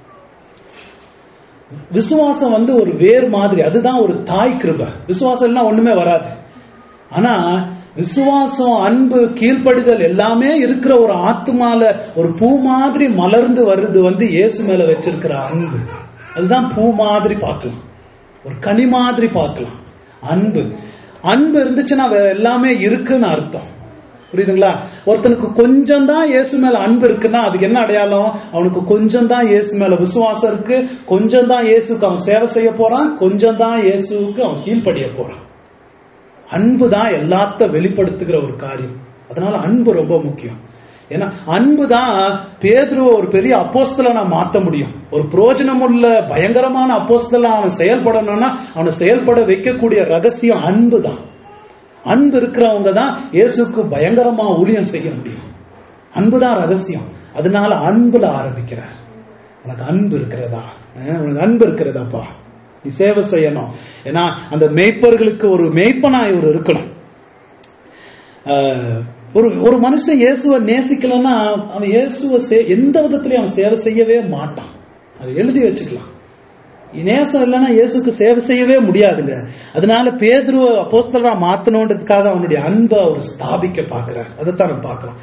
விசுவாசம் ஒரு வேர் மாதிரி, அதுதான் ஒரு தாய் கிருபை. விசுவாசம் எல்லாம் ஒண்ணுமே வராது. ஆனா விசுவாசம், அன்பு, கீழ்ப்படிதல் எல்லாமே இருக்கிற ஒரு ஆத்துமால ஒரு பூ மாதிரி மலர்ந்து வருது இயேசு மேல வச்சிருக்கிற அன்பு. அதுதான் பூ மாதிரி பார்க்கலாம், ஒரு கனி மாதிரி பார்க்கலாம். அன்பு அன்பு இருந்துச்சுன்னா எல்லாமே இருக்குன்னு அர்த்தம். புரியுதுங்களா? ஒருத்தனுக்கு கொஞ்சம் தான் இயேசு மேல அன்பு இருக்குன்னா அதுக்கு என்ன அடையாளம்? அவனுக்கு கொஞ்சம் தான் இயேசு மேல விசுவாசம் இருக்கு, கொஞ்சம் தான் இயேசுக்கு அவன் சேவை செய்ய போறான், கொஞ்சம் தான் இயேசுக்கு அவன் கீழ்ப்படிய போறான். அன்பு தான் எல்லாத்த வெளிப்படுத்துகிற ஒரு காரியம். அதனால அன்பு ரொம்ப முக்கியம். ஏன்னா அன்பு தான் பேதுருவை ஒரு பெரிய அப்போஸ்தலனா மாத்த முடியும். ஒரு பிரயோஜனம் உள்ள பயங்கரமான அப்போஸ்தலனா அவன் செயல்படணும்னா அவனை செயல்பட வைக்கக்கூடிய ரகசியம் அன்பு தான். அன்பு இருக்கிறவங்க தான் இயேசுக்கு பயங்கரமா ஊழியம் செய்ய முடியும். அன்புதான் ரகசியம். அதனால அன்புல ஆரம்பிக்கிறார். உனக்கு அன்பு இருக்கிறதா? உனக்கு அன்பு இருக்கிறதாப்பா, நீ சேவை செய்யணும். ஏன்னா அந்த மேய்ப்பர்களுக்கு ஒரு மேய்ப்பனா இவர் இருக்கணும். ஒரு மனுஷன் இயேசுவை நேசிக்கலன்னா அவன் இயேசுவை எந்த விதத்திலையும் அவன் சேவை செய்யவே மாட்டான். அதை எழுதி வச்சுக்கலாம். நேசம் இல்லைன்னா இயேசுக்கு சேவை செய்யவே முடியாதுங்க. அதனால பேதுருவை அப்போஸ்தலரா மாத்தணுன்றதுக்காக அவனுடைய அன்பை அவர் ஸ்தாபிக்க பாக்குறார். அதைத்தான் நம்ம பார்க்கிறோம்.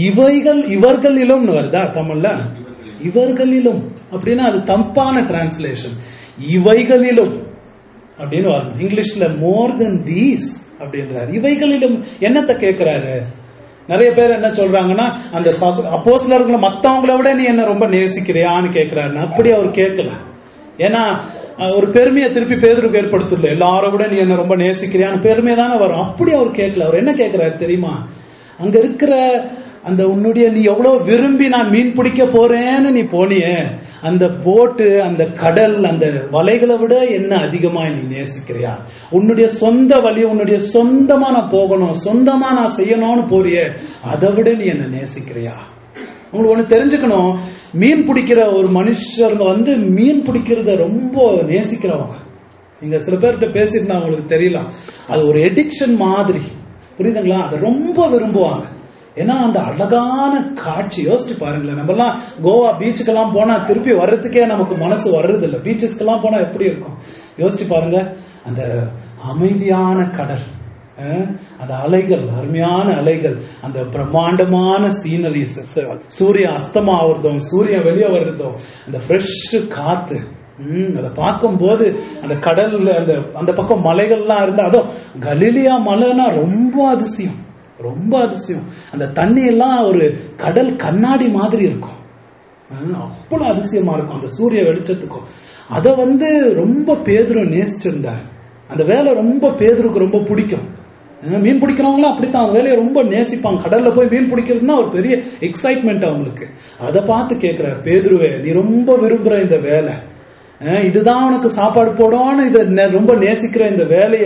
இவர்களிலும் வருதா தமிழ்ல? இவர்களிலும் அப்படின்னா அது தப்பான டிரான்ஸ்லேஷன். இவைகளிலும் அப்படின்னு வரணும். இங்கிலீஷ்ல மோர் தென் தீஸ் அப்படின்றாரு. இவைகளிலும் என்னத்தை கேட்கிறாரு? நிறைய பேர் என்ன சொல்றாங்கன்னா, அந்த அப்போஸ்தலர்களை மத்தவங்களை விட நீ என்ன ரொம்ப நேசிக்கிறியான்னு கேட்கிறாரு. அப்படி அவர் கேட்கல. ஏன்னா ஒரு பெருமையை திருப்பி பேதுருக்கு ஏற்படுத்தல. எல்லாரும் விட நீ என்ன ரொம்ப நேசிக்கிறியான்னு பெருமை தானே வரும். அப்படி அவர் கேட்கல. அவர் என்ன கேட்கிறாரு தெரியுமா? அங்க இருக்கிற அந்த உன்னுடைய நீ எவ்வளவு விரும்பி நான் மீன் பிடிக்க போறேன்னு நீ போனியே, அந்த போட்டு, அந்த கடல், அந்த வலைகளை விட என்ன அதிகமா நீ நேசிக்கிறியா? உன்னுடைய சொந்த வழி, உன்னுடைய சொந்தமா நான் போகணும், சொந்தமா நான் செய்யணும்னு போறியே, அதை விட நீ என்ன நேசிக்கிறியா? உங்களுக்கு ஒண்ணு தெரிஞ்சுக்கணும், மீன் பிடிக்கிற ஒரு மனுஷங்க மீன் பிடிக்கிறத ரொம்ப நேசிக்கிறவங்க. நீங்க சில பேர்கிட்ட பேசிருந்தா அவங்களுக்கு தெரியலாம், அது ஒரு எடிக்ஷன் மாதிரி. புரியுதுங்களா? அதை ரொம்ப விரும்புவாங்க. ஏன்னா அந்த அழகான காட்சி யோசிச்சு பாருங்களேன். நம்ம எல்லாம் கோவா பீச்சுக்கெல்லாம் போனா திருப்பி வர்றதுக்கே நமக்கு மனசு வர்றது இல்லை. பீச்சுக்கெல்லாம் போனா எப்படி இருக்கும் யோசிச்சு பாருங்க. அந்த அமைதியான கடல், அந்த அலைகள், அருமையான அலைகள், அந்த பிரம்மாண்டமான சீனரிஸ், சூரிய அஸ்தமா ஆகுறதும் சூரியன் வெளியே வர்றதும், அந்த ஃப்ரெஷ் காத்து, அதை பார்க்கும் போது அந்த கடல்ல அந்த பக்கம் மலைகள்லாம் இருந்தா, அதுவும் கலிலியா மலைன்னா ரொம்ப அதிசயம், ரொம்ப அதிசயம். அந்த தண்ணி எல்லாம் ஒரு கடல் கண்ணாடி மாதிரி இருக்கும். அவ்வளவு அதிசயமா இருக்கும் அந்த சூரிய வெளிச்சத்துக்கும். அத ரொம்ப பேதுரு நேசிச்சிருந்தார். அந்த வேலை ரொம்ப பேதுருக்கு ரொம்ப பிடிக்கும். மீன் பிடிக்கிறவங்களும் அப்படித்தான், அவங்க வேலையை ரொம்ப நேசிப்பாங்க. கடல்ல போய் மீன் பிடிக்கிறதுனா ஒரு பெரிய எக்ஸைட்மெண்ட் அவங்களுக்கு. அதை பார்த்து கேட்கிறார், பேதுருவே நீ ரொம்ப விரும்புற இந்த வேலை, இதுதான் உனக்கு சாப்பாடு போடணும்னு இதை ரொம்ப நேசிக்கிற இந்த வேலைய,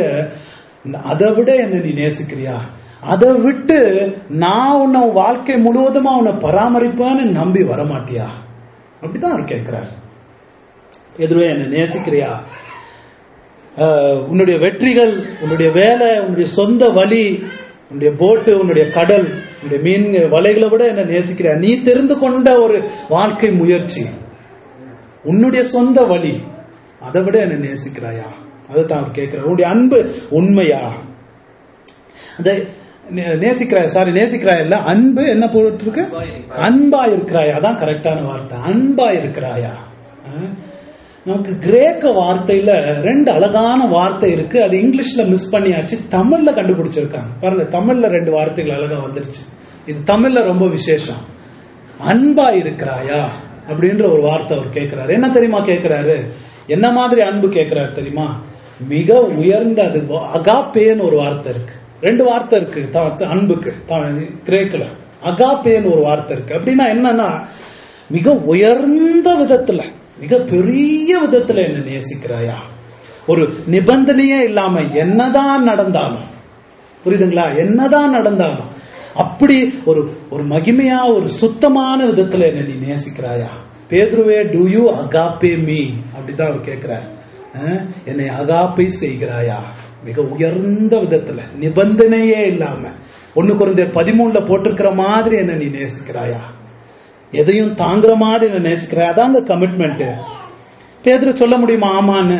அதை விட என்ன நீ நேசிக்கிறியா? அதை விட்டு நான் உன்னை வாழ்க்கை முழுவதுமா உன்னை பராமரிப்பேன்னு நம்பி வரமாட்டியா? அப்படிதான் அவர் கேட்கிறார். எதுவே என்ன நேசிக்கிறியா? உன்னுடைய வெற்றிகள், உன்னுடைய வேலை, உன்னுடைய சொந்த வழி, உன்னுடைய போட்டு, உன்னுடைய கடல், உன்னுடைய மீன் வலைகளை விட என்ன நேசிக்கிறியா? நீ தெரிந்து கொண்ட ஒரு வாழ்க்கை முயற்சி, உன்னுடைய சொந்த வழி, அதை விட என்ன நேசிக்கிறாயா? அதைத்தான் அவர் கேட்கிறார். உன்னுடைய அன்பு உண்மையா? அந்த நேசிக்கிறாயா இல்ல, அன்பு என்ன போட்டு இருக்கு? அன்பா இருக்கிறாயா? அதான் கரெக்டான வார்த்தை, அன்பா இருக்கிறாயா. நமக்கு கிரேக்க வார்த்தையில ரெண்டு அழகான வார்த்தை இருக்கு. அது இங்கிலீஷ்ல மிஸ் பண்ணியாச்சு, தமிழ்ல கண்டுபிடிச்சிருக்காங்க. பாருங்க, தமிழ்ல ரெண்டு வார்த்தைகள் அழகா வந்துருச்சு. இது தமிழ்ல ரொம்ப விசேஷம். அன்பா இருக்கிறாயா அப்படின்ற ஒரு வார்த்தை அவர் கேட்கிறாரு. என்ன தெரியுமா கேட்கிறாரு? என்ன மாதிரி அன்பு கேட்கிறாரு தெரியுமா? மிக உயர்ந்த, அது அகாப்பேன்னு ஒரு வார்த்தை இருக்கு. ரெண்டு வார்த்தை இருக்கு அன்புக்கு கிரேக்கல. அகாப்பேன்னு ஒரு வார்த்தை இருக்கு. அப்படின்னா என்னன்னா, மிக உயர்ந்த விதத்துல, மிக பெரிய விதத்துல என்ன நேசிக்கிறாயா? ஒரு நிபந்தனையே இல்லாம என்னதான் நடந்தாலும், புரியுதுங்களா? என்னதான் நடந்தாலும் அப்படி ஒரு மகிமையா, ஒரு சுத்தமான விதத்துல என்ன நீ நேசிக்கிறாயா? பேதுருவே, டு யூ அகாப்பே மீ? அப்படிதான் அவர் கேட்கிறார். என்னை அகாப்பை செய்கிறாயா? மிக உயர்ந்த விதத்துல, நிபந்தனையே இல்லாம 1 கொரிந்தியர் 13 போட்டிருக்கிற மாதிரி என்ன நீ நேசிக்கிறாயா, எதையும் தாங்குற மாதிரி என்ன நேசிக்கிறாயா, அதான் அந்த கமிட்மெண்ட். பேதுரு சொல்ல முடியுமா ஆமான்னு?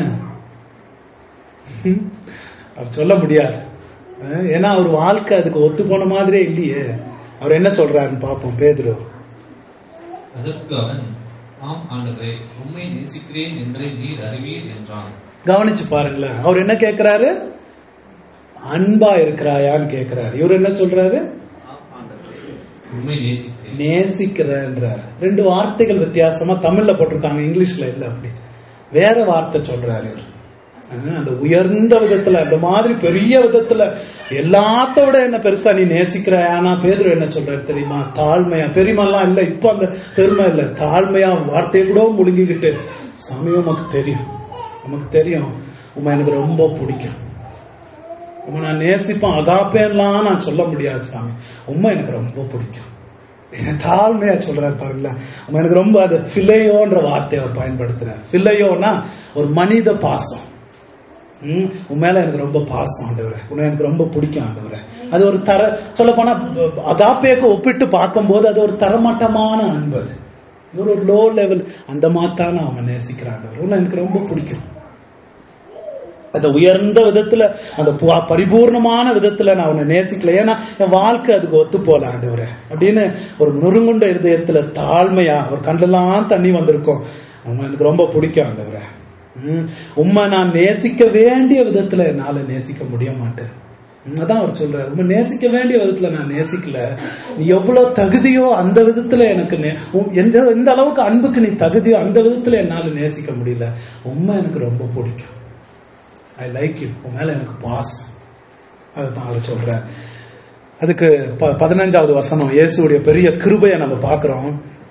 அவர் சொல்ல முடியாது. ஏன்னா அவர் வாழ்க்கை அதுக்கு ஒத்து போன மாதிரியே இல்லையே. அவர் என்ன சொல்றாருன்னு பாப்போம். பேதுரு அதற்கு அவன், ஆம் ஆண்டவரே, உம்மை நேசிக்கிறேன் என்று நீர் அறிவீர் என்றான். கவனிச்சு பாருங்களேன், அவர் என்ன கேட்கிறாரு? அன்பா இருக்கிறாயான்னு கேட்கிறாரு. இவர் என்ன சொல்றாரு? உம்மை நேசிக்கிறேன், நேசிக்கிறேன்றார். 2 வார்த்தைகள் வித்தியாசமா தமிழ்ல போட்டிருக்காங்க, இங்கிலீஷ்ல இல்ல. அப்படி வேற வார்த்தை சொல்றாரு. அந்த உயர்ந்த விதத்துல, அந்த மாதிரி பெரிய விதத்துல, எல்லாத்த விட என்ன பெருசா நீ நேசிக்கிறாயானா பேதுரு என்ன சொல்றாரு தெரியுமா? தாழ்மையா. பெருமைலாம் இல்ல, இப்ப அந்த பெருமை இல்ல, தாழ்மையா வார்த்தையை கூட முழுங்கிக்கிட்டு, சாமி உமக்கு தெரியும், நமக்கு தெரியும், உமா எனக்கு ரொம்ப பிடிக்கும், உமா நான் நேசிப்பேன், அகாப்பேன்லாம் நான் சொல்ல முடியாது சாமி, உமா எனக்கு ரொம்ப பிடிக்கும். தாழ்மையா சொல்றாரு பாருங்களா. எனக்கு ரொம்ப அது பிலையோன்ற வார்த்தையை அவர் பயன்படுத்துறாரு. பிலையோனா ஒரு மனித பாசம். உன் மேல எனக்கு ரொம்ப பாசம் ஆண்டவரே, உன்னை எனக்கு ரொம்ப பிடிக்கும் ஆண்டவரே. அது ஒரு சொல்ல போனா அகாப்பேக்கு ஒப்பிட்டு பார்க்கும் போது அது ஒரு தரமட்டமான அன்பு. அது ஒரு லோ லெவல். அந்த மாத்தான அவன் நேசிக்கிறான் ஆண்டவர், உன்னை எனக்கு ரொம்ப பிடிக்கும். அந்த உயர்ந்த விதத்துல, அந்த பரிபூர்ணமான விதத்துல நான் அவனை நேசிக்கல, ஏன்னா என் வாழ்க்கை அதுக்கு ஒத்து போல ஆண்டவரே அப்படின்னு ஒரு நொறுங்குண்ட இருதயத்துல தாழ்மையா, ஒரு கண்டெல்லாம் தண்ணி வந்திருக்கும், அவன் எனக்கு ரொம்ப பிடிக்கும் ஆண்டவரே. உம்மை நான் நேசிக்க வேண்டிய விதத்துல என்னால நேசிக்க முடிய மாட்டேன். அதான் அவர் சொல்றாரு, உண்மை நேசிக்க வேண்டிய விதத்துல நான் நேசிக்கல, நீ எவ்வளவு தகுதியோ அந்த விதத்துல எனக்கு எந்த அளவுக்கு அன்புக்கு நீ தகுதியோ அந்த விதத்துல என்னால நேசிக்க முடியல. உண்மை எனக்கு ரொம்ப பிடிக்கும், ஐ லைக் யூ, உன் மேல எனக்கு பாசம். அதுதான் அவர் சொல்றார். அதுக்கு 15வது வசனம், இயேசுடைய பெரிய கிருபையை நம்ம பாக்குறோம்.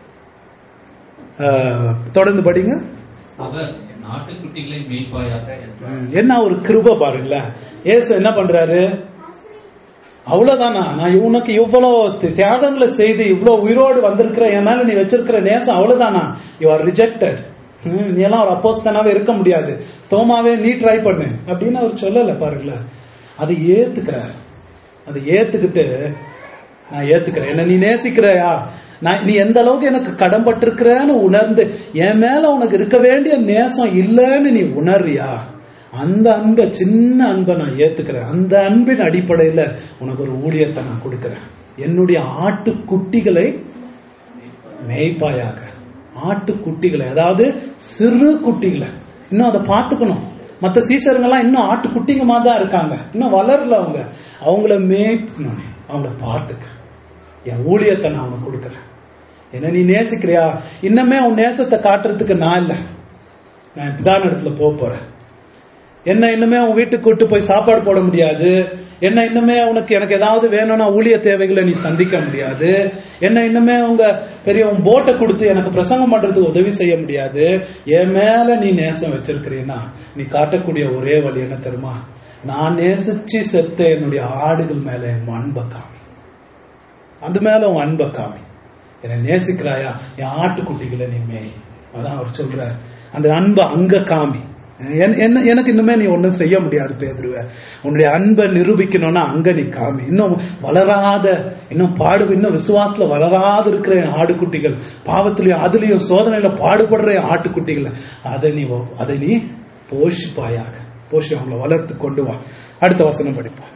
தொடர்ந்து படிங்க. அவர் நாட்டுக்குட்டிகளை மேய்ப்பாயாக என்றார். என்ன ஒரு கிருபை பாருங்களேன். இயேசு என்ன பண்றாரு? அவ்வளவுதானா, நான் உனக்கு இவ்வளவு தியாகங்களை செய்து இவ்வளவு உயிரோடு வந்திருக்கிற என் மேல நீ வச்சிருக்கிற நேசம் அவ்வளவுதானா? You are rejected. நீ எல்லாம் ஒரு அப்போஸ்தலனாவே இருக்க முடியாது, தோமாவே நீ ட்ரை பண்ணு அப்படின்னு அவர் சொல்லல பாருங்களேன். அதை ஏத்துக்கிறார். அதை ஏத்துக்கிட்டு, நான் ஏத்துக்கிறேன், என்ன நீ நேசிக்கிறையா, நீ எந்த அளவுக்கு எனக்கு கடன்பட்டிருக்கிறன்னு உணர்ந்து, என் மேல உனக்கு இருக்க வேண்டிய நேசம் இல்லைன்னு நீ உணர்றியா, அந்த அன்பை, சின்ன அன்பை நான் ஏத்துக்கிறேன். அந்த அன்பின் அடிப்படையில உனக்கு ஒரு ஊழியத்தை நான் கொடுக்கிறேன். என்னுடைய ஆட்டுக்குட்டிகளை மேய்ப்பாயாக. ஆட்டுக்குட்டிகளை, அதாவது சிறு குட்டிகளை, இன்னும் அதை பார்த்துக்கணும். மற்ற சீசருங்கெல்லாம் இன்னும் ஆட்டுக்குட்டிங்க மாதிரி தான் இருக்காங்க, இன்னும் வளரல. அவங்கள மேய்க்கணும், அவங்கள பார்த்துக்க. என் ஊழியத்தை நான் அவனுக்கு கொடுக்கிறேன். என்ன நீ நேசிக்கிறியா? இன்னமே உன் நேசத்தை காட்டுறதுக்கு நான் இல்லை, நான் இப்பதான் இடத்துல போறேன். என்ன இன்னுமே உன் வீட்டுக்கு கூட்டு போய் சாப்பாடு போட முடியாது. என்ன இன்னுமே எனக்கு ஏதாவது வேணும்னா ஊழிய தேவைகளை நீ சந்திக்க முடியாது. என்ன இன்னுமே உன் போட்டை கொடுத்து எனக்கு பிரசங்கம் பண்றதுக்கு உதவி செய்ய முடியாது. என் மேல நீ நேசம் வச்சிருக்கிறீன்னா நீ காட்டக்கூடிய ஒரே வழி என்ன தெரியுமா? நான் நேசிச்சு செத்த என்னுடைய ஆடுகள் மேல என் அன்பை காமி, அது மேல உன் அன்பை காமி. என்னை நேசிக்கிறாயா, என் ஆட்டுக்குட்டிகளை நீ மேய். அதான் அவர் சொல்றார், அந்த அன்பை அங்க காமி. எனக்கு இன்னுமே நீ ஒன்னும் செய்ய முடியாது பேதுருவ, உன்னுடைய அன்பை நிரூபிக்கணும்னா அங்க நீ காமி. இன்னும் வளராத, இன்னும் விசுவாசத்துல வளராது இருக்கிற ஆடுக்குட்டிகள், பாவத்திலையும் அதுலயும் சோதனையில பாடுபடுற ஆட்டுக்குட்டிகள், அதை நீ போஷிப்பாயாக. அவங்களை வளர்த்து கொண்டு வா. அடுத்த வசனம் படிப்போம்.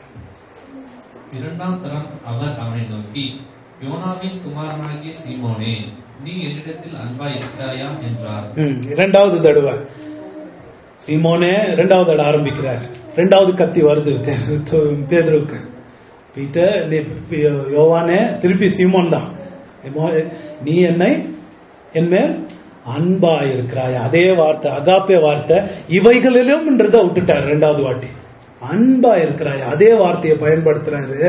2ஆம் தரம் அவர் அவனை நோக்கி, யோனாவின் குமாரனாகிய சீமோனே, நீ என்னிடத்தில் அன்பாய் இருக்கிறாயா என்றார். 2வது தடவை சீமோனே 2வது தடவை ஆரம்பிக்கிறார். 2வது கத்தி வருது பேதுருக்கு. பீட்டர், யோவானே, திருப்பி சீமோன் தான், நீ என்னை என்மேல் அன்பா இருக்கிறாயா. அதே வார்த்தை, அகாப்பே வார்த்தை, இவைகளிலும் விட்டுட்டார். 2வது வாட்டி அன்பா இருக்கிறாயா, அதே வார்த்தையை பயன்படுத்துறாரு.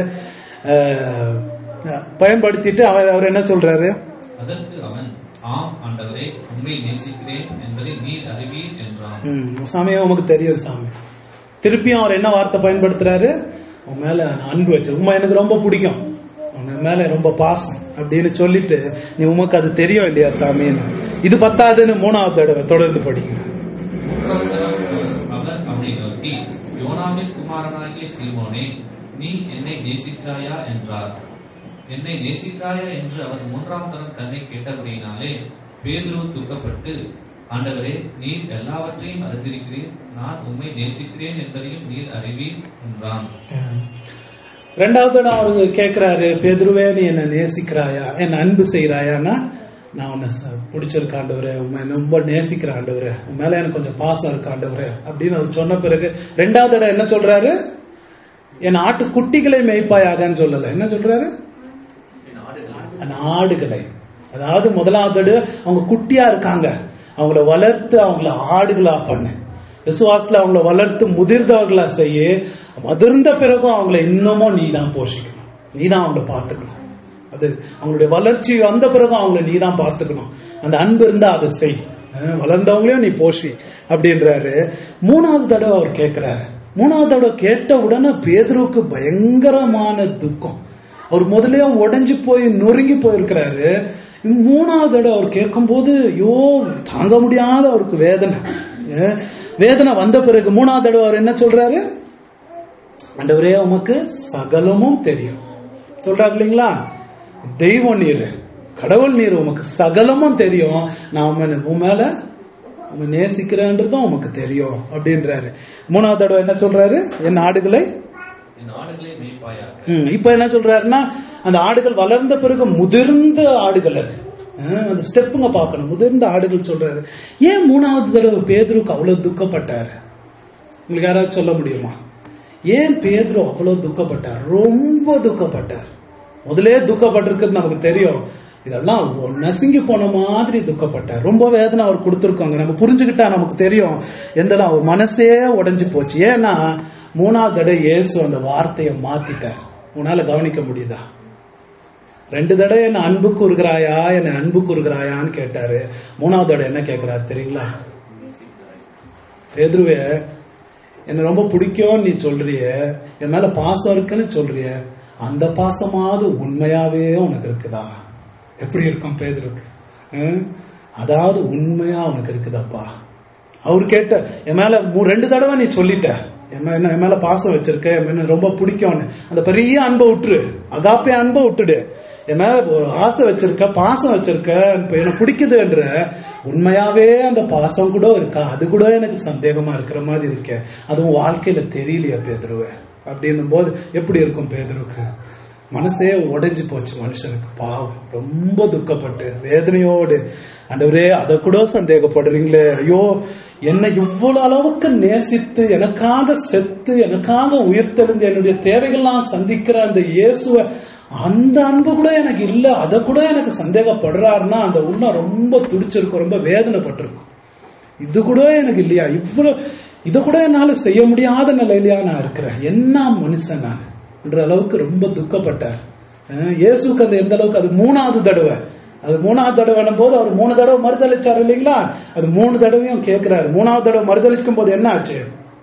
பயன்படுத்திட்டு அவர் என்ன சொல்றாரு? அதற்கு அவன், ஆம் ஆண்டவரே, உம்மை நேசிக்கிறேன் என்பதை நீர் அறிவீர் என்றான். சமயம் உமக்கு தெரியும் சாமி. திருப்பியும் அவர் என்ன வார்த்தை பயன்படுத்துறாரு? உன் மேல அன்பு வச்சு, உண்மை எனக்கு ரொம்ப பிடிக்கும், உன் மேல ரொம்ப பாசம் அப்படின்னு சொல்லிட்டு, நீ உமக்கு அது தெரியும் இல்லையா சாமின்னு. இது 10வதுன்னு 3வது தடவை தொடர்ந்து படிங்க. அவர் அவனை நோக்கி, யோனா யோனாவின் குமாரனாகிய சீமோனே, நீ என்னை நேசிக்கிறாயா என்றார். என்னை நேசிக்கிறாயா என்று அவர் 3ஆம் தரம் தன்னை கேட்டபடியினாலே பேதுரு துக்கப்பட்டு, ஆண்டவரே, நீர் எல்லாவற்றையும் அறிந்திருக்கிறீர், நான் உம்மை நேசிக்கிறேன் என்பதையும் நீர் அறிவீர் என்றான். 2வது அவரு கேட்கிறாரு, பேதுருவே நீ என்ன நேசிக்கிறாயா, என்ன அன்பு செய்யறாயான்னா, நான் உன்னை பிடிச்சிருக்க ஆண்டவரே, உண்மை ரொம்ப நேசிக்கிற ஆண்டவரே, உன் மேல எனக்கு கொஞ்சம் பாசம் இருக்க ஆண்டவரே அப்படின்னு அவர் சொன்ன பிறகு 2வது இடம் என்ன சொல்றாரு, என் ஆட்டு குட்டிகளை மேய்ப்பாயாகன்னு சொல்லல, என்ன சொல்றாரு, ஆடுகளை. அதாவது 1வது அவங்க குட்டியா இருக்காங்க, அவங்கள வளர்த்து அவங்கள ஆடுகளா பண்ணு, விசுவாசத்துல அவங்கள வளர்த்து முதிர்ந்தவர்களா செய்ய, முதிர்ந்த பிறகும் அவங்கள இன்னமும் நீதான் போஷிக்கணும், நீதான் அவங்கள பாத்துக்கணும், அது அவங்களுடைய வளர்ச்சி வந்த பிறகும் அவங்கள நீதான் பாத்துக்கணும், அந்த அன்பு இருந்தா அதை செய், வளர்ந்தவங்களையும் நீ போஷி அப்படின்றாரு. 3வது தடவை அவர் கேட்கிறாரு. 3வது தடவை கேட்ட உடனே பேதுருவுக்கு பயங்கரமான துக்கம். அவர் முதலே உடைஞ்சு போய் நொறுங்கி போயிருக்கிறாரு. 3வது தடவை அவர் கேட்கும் போது ஐயோ தாங்க முடியாத அவருக்கு வேதனை வந்த பிறகு 3வது தடவை அவர் என்ன சொல்றாரு, ஆண்டவரே உமக்கு சகலமும் தெரியும் சொல்றாரு இல்லைங்களா, தெய்வம் நீர், கடவுள் நீர், உமக்கு சகலமும் தெரியும், நான் உன் மேல நேசிக்கிறேன்றதும் உமக்கு தெரியும் அப்படின்றாரு. 3வது தடவை என்ன சொல்றாரு, என் ஆடுகளை இப்ப என்ன சொல்றாருன்னா, அந்த ஆடுகள் வளர்ந்த பிறகு முதிர்ந்த ஆடுகள், அது அந்த ஸ்டெப்புங்க பார்க்கணும், முதிர்ந்த ஆடுகள் சொல்றாரு. ஏன் 3வது தடவை பேதுருக்கு அவ்வளவு துக்கப்பட்டாரு, உங்களுக்கு யாராவது சொல்ல முடியுமா? ஏன் பேதுரு அவ்வளவு துக்கப்பட்டார், ரொம்ப துக்கப்பட்டார்? முதலே துக்கப்பட்டிருக்கிறது நமக்கு தெரியும், இதெல்லாம் நசுங்கி போன மாதிரி துக்கப்பட்டார், ரொம்ப வேதனை அவர் கொடுத்திருக்காங்க, நம்ம புரிஞ்சுக்கிட்டா நமக்கு தெரியும் எந்த மனசே உடைஞ்சு போச்சு. ஏன்னா 3வது தடவை இயேசு அந்த வார்த்தையை மாத்திட்டார். உன்னால கவனிக்க முடியுதா? 2 தடவை என்ன அன்பு கூறுகிறாயா, என்ன அன்பு கூறுகிறாயான்னு கேட்டாரு. 3வது தடவை என்ன கேட்கிறாரு தெரியுங்களா, பேதுருவே என்ன ரொம்ப பிடிக்கும் நீ சொல்றிய, என் மேல பாசம் இருக்குன்னு சொல்றிய, அந்த பாசமாவது உண்மையாவே உனக்கு இருக்குதா? எப்படி இருக்கும் பேதுருக்கு? அதாவது உண்மையா உனக்கு இருக்குதாப்பா? அவரு கேட்ட, என் மேல 2 தடவை நீ சொல்லிட்ட, என் மேல பாசம் வச்சிருக்க, என்ன ரொம்ப பிடிக்கும்னு, அந்த பெரிய அன்பை விட்டுரு, அகாப்பே அன்பை விட்டுடு, என் மேல ஆசை வச்சிருக்க, பாசம் வச்சிருக்க, என்ன பிடிக்குதுன்ற உண்மையாவே அந்த பாசம் கூட இருக்கா? அது கூட எனக்கு சந்தேகமா இருக்கிற மாதிரி இருக்க, அதுவும் வாழ்க்கையில தெரியலையா பேதுருவே அப்படின்னும் போது எப்படி இருக்கும் பேதுருக்கு? மனசே உடைஞ்சு போச்சு மனுஷனுக்கு, பாவம், ரொம்ப துக்கப்பட்டு வேதனையோடு, ஆண்டவரே அதை கூட சந்தேகப்படுறீங்களே, ஐயோ என்னை இவ்வளவு அளவுக்கு நேசித்து எனக்காக செத்து எனக்காக உயிர்த்தெழுந்து என்னுடைய தேவைகள்லாம் சந்திக்கிற அந்த இயேசுவ, அந்த அன்பு கூட எனக்கு இல்ல, அதை கூட எனக்கு சந்தேகப்படுறாருன்னா அந்த உள்ள ரொம்ப துடிச்சிருக்கும், ரொம்ப வேதனைப்பட்டிருக்கும். இது கூட எனக்கு இல்லையா, இதை கூட என்னால செய்ய முடியாத நிலையிலயா நான் இருக்கிறேன், என்ன மனுஷன் நான் என்ற அளவுக்கு ரொம்ப துக்கப்பட்டார். இயேசுக்கு அந்த எந்த அளவுக்கு, அது 3வது தடவை, அது 3வது தடவை போது அவர் 3 தடவை மறுதளிச்சார் இல்லைங்களா, அது 3 தடவையும் கேட்கிறாரு. 3வது தடவை மறுதளிக்கும் போது என்ன ஆச்சு,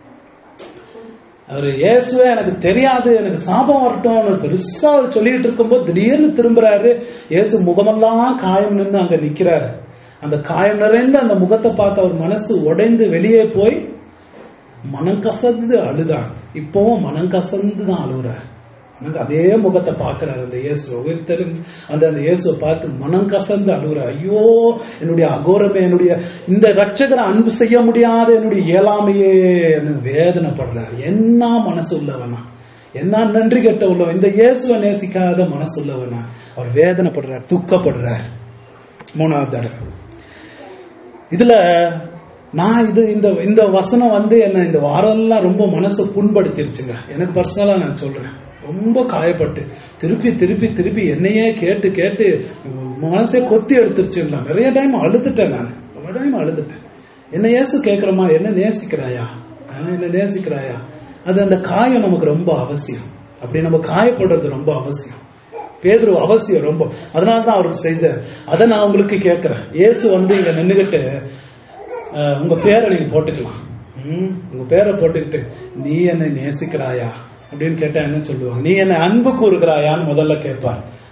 அவரு இயேசுவே எனக்கு தெரியாது, எனக்கு சாபம் வரட்டும் பெருசா அவர் சொல்லிட்டு இருக்கும் போது திடீர்னு திரும்புறாரு. இயேசு முகமெல்லாம் காயம் நின்று அங்க நிக்கிறாரு. அந்த காயம் நிறைந்த அந்த முகத்தை பார்த்து அவர் மனசு உடைந்து வெளியே போய் மனம் கசந்து அழுதான். இப்பவும் மனம் கசந்து தான் அழுகுறார். அதே முகத்தை பாக்குறாரு அந்த இயேசு உயிர்த்தெழுந்து அந்த இயேசுவை பார்த்து மனம் கசந்து அழுகுறார். ஐயோ என்னுடைய அகோரமே, என்னுடைய இந்த ரட்சகரை அன்பு செய்ய முடியாத என்னுடைய இயலாமையே வேதனைப்படுறார். என்ன மனசு உள்ளவனா, என்ன நன்றி கெட்ட உள்ளவன், இந்த இயேசுவை நேசிக்காத மனசு உள்ளவனா, அவர் வேதனைப்படுறார், துக்கப்படுறார். 3வது தடவை இதுல நான் இந்த வசனம் என்ன இந்த வாரம் எல்லாம் ரொம்ப மனசை புண்படுத்திருச்சுங்க. எனக்கு பர்சனலா நான் சொல்றேன், ரொம்ப காயப்பட்டு திருப்பி திருப்பி திருப்பி என்னையே கேட்டு கேட்டு மனசே கொத்தி எடுத்துருச்சுங்களா. நிறைய டைம் அழுதுட்டேன், நான் ரொம்ப டைம் அழுதுட்டேன். என்ன இயேசு கேட்கிறோமா, என்ன நேசிக்கிறாயா, என்ன நேசிக்கிறாயா, அது அந்த காயம் நமக்கு ரொம்ப அவசியம். அப்படி நம்ம காயப்படுறது ரொம்ப அவசியம். பேதுரு அவசியம் ரொம்ப, அதனாலதான் அவருக்கு செஞ்ச. அதை நான் உங்களுக்கு கேட்கிறேன். இயேசு இங்க நின்னுகிட்டு உங்க பேரை நீங்க போட்டுக்கலாம், உங்க பேரை போட்டுக்கிட்டு நீ என்னை நேசிக்கிறாயா அப்படின்னு கேட்டா என்ன சொல்லுவாங்க? நீ என்னை அன்பு கூறுகிறாயான்னு முதல்ல கேட்பார்.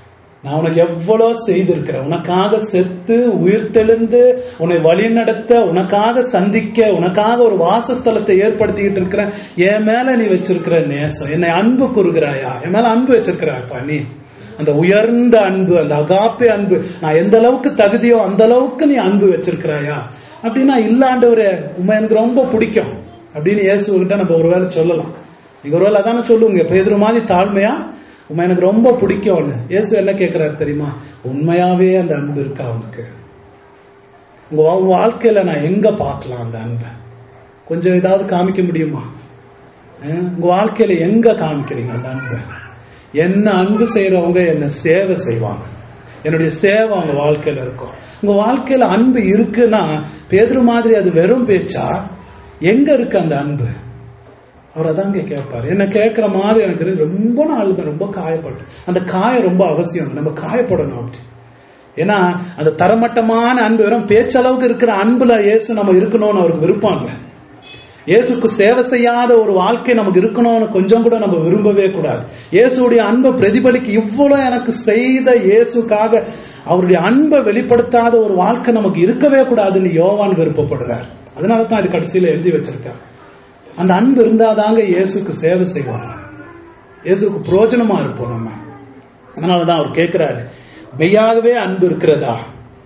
நான் உனக்கு எவ்வளவு செய்திருக்கிறேன், உனக்காக செத்து உயிர் தெளிந்து உன்னை வழி நடத்த, உனக்காக சந்திக்க, உனக்காக ஒரு வாசஸ்தலத்தை ஏற்படுத்திக்கிட்டு இருக்கிறேன். என் மேல நீ வச்சிருக்கிற நேசம், என்னை அன்பு கூறுகிறாயா, என் மேல அன்பு வச்சிருக்கிறாப்பா நீ. அந்த உயர்ந்த அன்பு, அந்த அகாப்பே அன்பு, நான் எந்த அளவுக்கு தகுதியோ அந்த அளவுக்கு நீ அன்பு வச்சிருக்கிறாயா அப்படின்னா, இல்ல ஆண்டவரே உண்மை எனக்கு ரொம்ப பிடிக்கும் அப்படின்னு இயேசுகிட்ட நம்ம ஒருவேளை சொல்லலாம். நீங்க ஒருவேளை அதானே சொல்லுவீங்க, பேதுரு மாதிரி தாழ்மையா உண்மை எனக்கு ரொம்ப பிடிக்கும்னு. இயேசு என்ன கேட்கிறாரு தெரியுமா? உண்மையாவே அந்த அன்பு இருக்கா உனக்கு? உங்க வாழ்க்கையில நான் எங்க பார்க்கலாம் அந்த அன்பை? கொஞ்சம் ஏதாவது காமிக்க முடியுமா? உங்க வாழ்க்கையில எங்க காமிக்கிறீங்க அந்த அன்பை? என்ன அன்பு செய்யறவங்க என்ன சேவை செய்வாங்க, என்னுடைய சேவை அவங்க வாழ்க்கையில இருக்கும். உங்க வாழ்க்கையில அன்பு இருக்குன்னா பேதுரு மாதிரி அது வெறும் பேச்சா? எங்க இருக்கு அந்த அன்பு? அவர் அதாங்க கேட்பாரு. என்ன கேட்கிற மாதிரி எனக்கு ரொம்ப நாள் ரொம்ப காயப்பட்டு, அந்த காயம் ரொம்ப அவசியம், நம்ம காயப்படணும் அப்படி. ஏன்னா அந்த தரமட்டமான அன்பு வெறும் பேச்சளவுக்கு இருக்கிற அன்புல இயேசு நம்ம இருக்கணும்னு அவருக்கு விருப்பம் இல்லை. இயேசுக்கு சேவை செய்யாத ஒரு வாழ்க்கை நமக்கு இருக்கணும்னு கொஞ்சம் கூட நம்ம விரும்பவே கூடாது. இயேசுடைய அன்பை பிரதிபலிக்க இவ்வளவு எனக்கு செய்த இயேசுக்காக அவருடைய அன்பை வெளிப்படுத்தாத ஒரு வாழ்க்கை நமக்கு இருக்கவே கூடாதுன்னு யோவான் விருப்பப்படுறார். அதனாலதான் இது கடைசியில எழுதி வச்சிருக்கார். அந்த அன்பு இருந்தாதாங்க இயேசுக்கு சேவை செய்வாங்க, இயேசுக்கு பிரயோஜனமா இருப்போம் நம்ம. அதனாலதான் அவர் கேட்கிறாரு, மெய்யாகவே அன்பு இருக்கிறதா?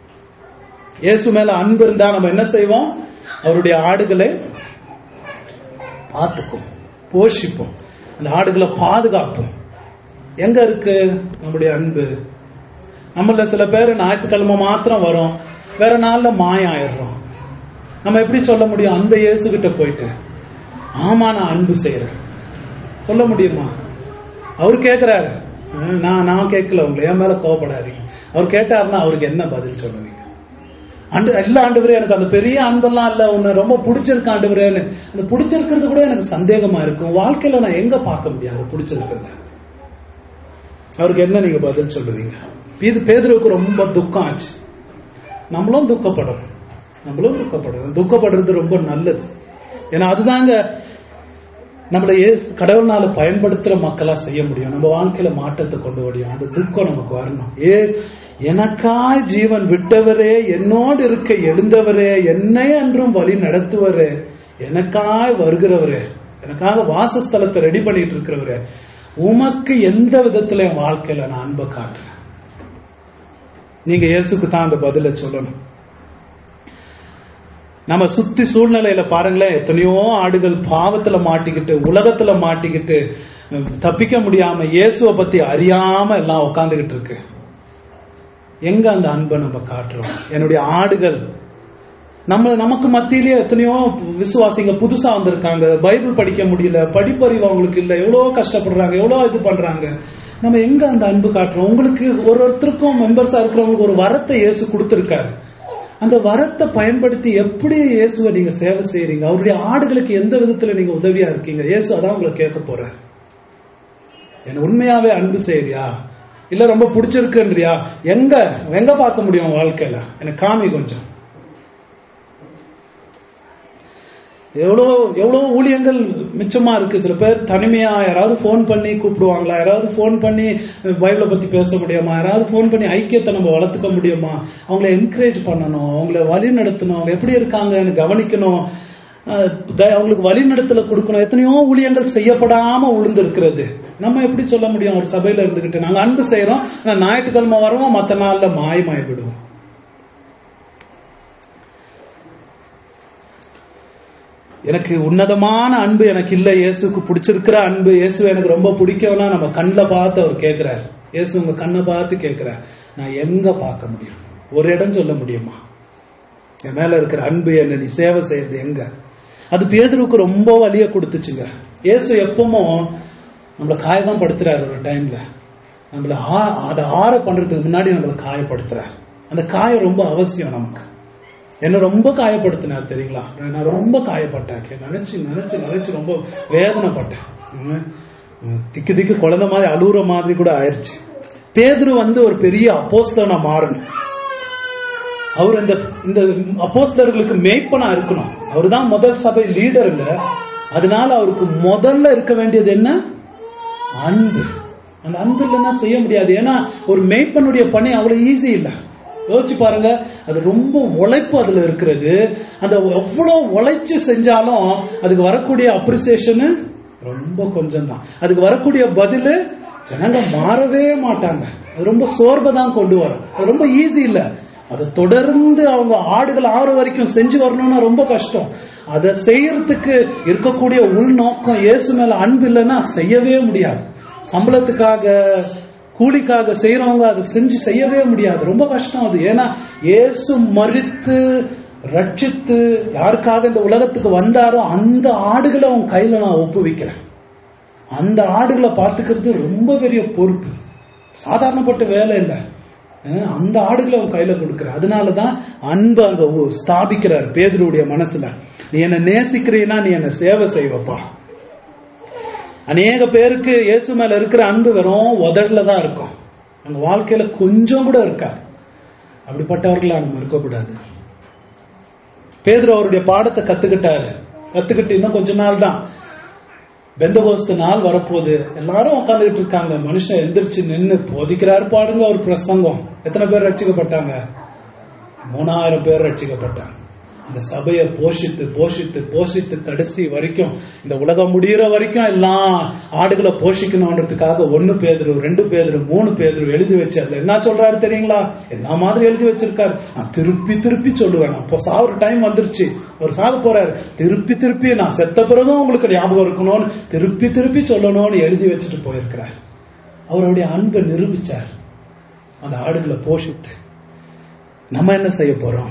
இயேசு மேல அன்பு இருந்தா நம்ம என்ன செய்வோம்? அவருடைய ஆடுகளை பார்த்துக்கும், போஷிப்போம், அந்த ஆடுகளை பாதுகாப்போம். எங்க இருக்கு நம்முடைய அன்பு? நம்மள சில பேர் ஞாயிற்றுக்கிழமை மாத்திரம் வரும், வேற நாள்ல மாயம் ஆயிடுறோம். நம்ம எப்படி சொல்ல முடியும் அந்த இயேசு கிட்ட போயிட்டு ஆமா நான் அன்பு செய்யறேன் சொல்ல முடியுமா? அவர் கேட்கிறாரு, நான் கேட்கல, உங்களை என் மேல கோவப்படாதீங்க. அவர் கேட்டாருன்னா அவருக்கு என்ன பதில் சொல்லுவீங்க? இல்ல ஆண்டவரே எனக்கு அந்த பெரிய அன்பெல்லாம் இல்ல, உன்னை ரொம்ப பிடிச்சிருக்கு ஆண்டவரேன்னு. அந்த பிடிச்சிருக்கிறது கூட எனக்கு சந்தேகமா இருக்கும். வாழ்க்கையில நான் எங்க பார்க்க முடியாது பிடிச்சிருக்கிறத? அவருக்கு என்ன நீங்க பதில் சொல்லுவீங்க? இது பேதுருவுக்கு ரொம்ப துக்கம் ஆச்சு. நம்மளும் துக்கப்படும், துக்கப்படுறது ரொம்ப நல்லது. ஏன்னா அதுதாங்க நம்மள கடவுள்னால பயன்படுத்துற மக்களா செய்ய முடியும், நம்ம வாழ்க்கையில மாற்றத்தை கொண்டு முடியும். அந்த துக்கம் நமக்கு வரணும். எனக்காய் ஜீவன் விட்டவரே, என்னோடு இருக்க எழுந்தவரே, என்னை அன்றும் வழி நடத்துவரே, எனக்காய் வருகிறவரே, எனக்காக வாசஸ்தலத்தை ரெடி பண்ணிட்டு இருக்கிறவரே, உமக்கு எந்த விதத்துல என் வாழ்க்கையில நான் அன்பை காட்டுறேன்? நீங்க இயேசுக்கு தான் அந்த பதில சொல்லணும். நம்ம சுத்தி சூழ்நிலையில பாருங்களேன், எத்தனையோ ஆடுகள் பாவத்துல மாட்டிக்கிட்டு, உலகத்துல மாட்டிக்கிட்டு, தப்பிக்க முடியாம இயேசுவை பத்தி அறியாம எல்லாம் உட்காந்துக்கிட்டு இருக்கு. எங்க அந்த அன்பை நம்ம காட்டுறோம்? என்னுடைய ஆடுகள் நமக்கு மத்தியிலேயே எத்தனையோ விசுவாசிங்க புதுசா வந்திருக்காங்க, பைபிள் படிக்க முடியல, படிப்பறிவு அவங்களுக்கு இல்ல, எவ்வளவு கஷ்டப்படுறாங்க, எவ்வளவு இது பண்றாங்க. நம்ம எங்க அந்த அன்பு காட்டுறோம்? உங்களுக்கு ஒருத்தருக்கும் மெம்பர்ஸா இருக்கிறவங்களுக்கு ஒரு வரத்தை இயேசு கொடுத்திருக்காரு. அந்த வரத்தை பயன்படுத்தி எப்படி இயேசுவை நீங்க சேவை செய்யறீங்க? அவருடைய ஆடுகளுக்கு எந்த விதத்துல நீங்க உதவியா இருக்கீங்க? இயேசு அதான் உங்களை கேட்க போறார். என்ன உண்மையாவே அன்பு செய்யறியா, இல்ல ரொம்ப பிடிச்சிருக்குன்றியா? எங்க பார்க்க முடியும் வாழ்க்கையில? எனக்கு காமி கொஞ்சம். எவ்வளவு ஊழியங்கள் மிச்சமா இருக்கு. சில பேர் தனிமையா யாராவது போன் பண்ணி கூப்பிடுவாங்களா? யாராவது போன் பண்ணி பைபிளை பத்தி பேச முடியுமா? யாராவது போன் பண்ணி ஐக்கியத்தை நம்ம வளர்த்துக்க முடியுமா? அவங்களை என்கரேஜ் பண்ணணும், அவங்களை வழி நடத்தணும், அவங்க எப்படி இருக்காங்கன்னு கவனிக்கணும், அவங்களுக்கு வழிநடத்தல கொடுக்கணும். எத்தனையோ ஊழியங்கள் செய்யப்படாம உளுந்து இருக்கிறது. நம்ம எப்படி சொல்ல முடியும் ஒரு சபையில இருந்துகிட்டு நாங்க அன்பு செய்யறோம், ஞாயிற்றுக்கிழமை வரோம், மற்ற நாள்ல மாயமாய் விடுவோம்? எனக்கு உன்னதமான அன்பு எனக்கு இல்ல, இயேசுக்கு பிடிச்சிருக்கிற அன்பு, இயேசு எனக்கு ரொம்ப பிடிக்கும்னா நம்ம கண்ணில் பார்த்து அவர் கேட்கிறார். இயேசு உங்க கண்ணை பார்த்து கேட்கிறார், நான் எங்க பார்க்க முடியும்? ஒரு இடம் சொல்ல முடியுமா? என் மேல இருக்கிற அன்பு என்ன நீ சேவை செய்யறது எங்க? அது பேதுருக்கு ரொம்ப வலிய கொடுத்துச்சுங்க. இயேசு எப்பவும் நம்மளை காயதான் படுத்துறாரு. ஒரு டைம்ல நம்மள அதை ஆற பண்றதுக்கு முன்னாடி நம்மளை காயப்படுத்துறாரு. அந்த காயம் ரொம்ப அவசியம் நமக்கு. என்ன ரொம்ப காயப்படுத்தினார் தெரியுங்களா? நான் ரொம்ப காயப்பட்டேன், நினைச்சு ரொம்ப வேதனைப்பட்டேன். திக்கு குழந்தை மாதிரி அழுகுற மாதிரி கூட ஆயிடுச்சு. பேதுரு ஒரு பெரிய அப்போஸ்தலனா மாறணும். அவர் இந்த அப்போஸ்தலர்களுக்கு மேய்ப்பனா இருக்கணும். அவர் தான் முதல் சபை லீடருங்க. அதனால அவருக்கு முதல்ல இருக்க வேண்டியது என்ன? அன்பு. அந்த அன்பு இல்லைன்னா செய்ய முடியாது. ஏன்னா ஒரு மேய்ப்பனுடைய பணி அவ்வளவு ஈஸி இல்ல. யோசிச்சு பாருங்க, அது ரொம்ப உழைப்பு அதுல இருக்கிறது. அந்த எவ்வளவு உழைச்சு செஞ்சாலும் அதுக்கு வரக்கூடிய அப்ரிசியேஷன் ரொம்ப கொஞ்சம் தான். அதுக்கு வரக்கூடிய பதிலு ஜனங்க மாறவே மாட்டாங்க. அது ரொம்ப சோர்வை தான் கொண்டு வரும். அது ரொம்ப ஈஸி இல்ல. அதை தொடர்ந்து அவங்க ஆடுகள் ஆறு வரைக்கும் செஞ்சு வரணும்னா ரொம்ப கஷ்டம். அதை செய்யறதுக்கு இருக்கக்கூடிய உள்நோக்கம் இயேசு மேல அன்பு இல்லைன்னா செய்யவே முடியாது. சம்பளத்துக்காக கூலிக்காக செய்யறவங்க அதை செஞ்சு செய்யவே முடியாது. ரொம்ப கஷ்டம் அது. ஏன்னா இயேசு மரித்து ரட்சித்து யாருக்காக இந்த உலகத்துக்கு வந்தாரோ அந்த ஆடுகளை அவன் கையில நான் ஒப்புவிக்கிறேன். அந்த ஆடுகளை பார்த்துக்கிறது ரொம்ப பெரிய பொறுப்பு, சாதாரணப்பட்ட வேலை இல்லை. அந்த ஆடுகளை அவன் கையில கொடுக்கிற. அதனாலதான் அன்பு அங்க ஸ்தாபிக்கிறார் பேதுருடைய மனசுல. நீ என்ன நேசிக்கிறீன்னா நீ என்ன சேவை செய்வப்பா. அநேக பேருக்கு இயேசு மேல இருக்கிற அன்பு வெறும் உதடுல தான் இருக்கும், அந்த வாழ்க்கையில கொஞ்சம் கூட இருக்காது. அப்படிப்பட்டவர்களா நம்ம இருக்கக்கூடாது. பேதுரு அவருடைய பாடத்தை கத்துக்கிட்டு இன்னும் கொஞ்ச நாள் தான் பெந்தகோஸ்து நாள் வரப்போகுது. எல்லாரும் உட்காந்துக்கிட்டு இருக்காங்க. மனுஷன் எந்திரிச்சு நின்று போதிக்கிறாரு பாருங்க. ஒரு பிரசங்கம். எத்தனை பேர் ரட்சிக்கப்பட்டாங்க? 3000 பேர் ரட்சிக்கப்பட்டாங்க. அந்த சபையை போஷித்து போஷித்து போஷித்து கடைசி வரைக்கும், இந்த உலகம் முடிகிற வரைக்கும் எல்லாம் ஆடுகளை போஷிக்கணும்ன்றதுக்காக 1 பேதுரு 2 பேதுரு 3 பேதுரு எழுதி வச்சு அதுல என்ன சொல்றாரு தெரியுங்களா? என்ன மாதிரி எழுதி வச்சிருக்காரு. நான் திருப்பி திருப்பி சொல்லுவேன். அப்போ சாவுற டைம் வந்துருச்சு, அவர் சாக போறாரு. திருப்பி திருப்பி நான் செத்த பிறகும் உங்களுக்கு ஞாபகம் இருக்கணும்னு திருப்பி திருப்பி சொல்லணும்னு எழுதி வச்சுட்டு போயிருக்கிறார். அவருடைய அன்பை நிரூபிச்சார் அந்த ஆடுகளை போஷித்து. நம்ம என்ன செய்ய போறோம்?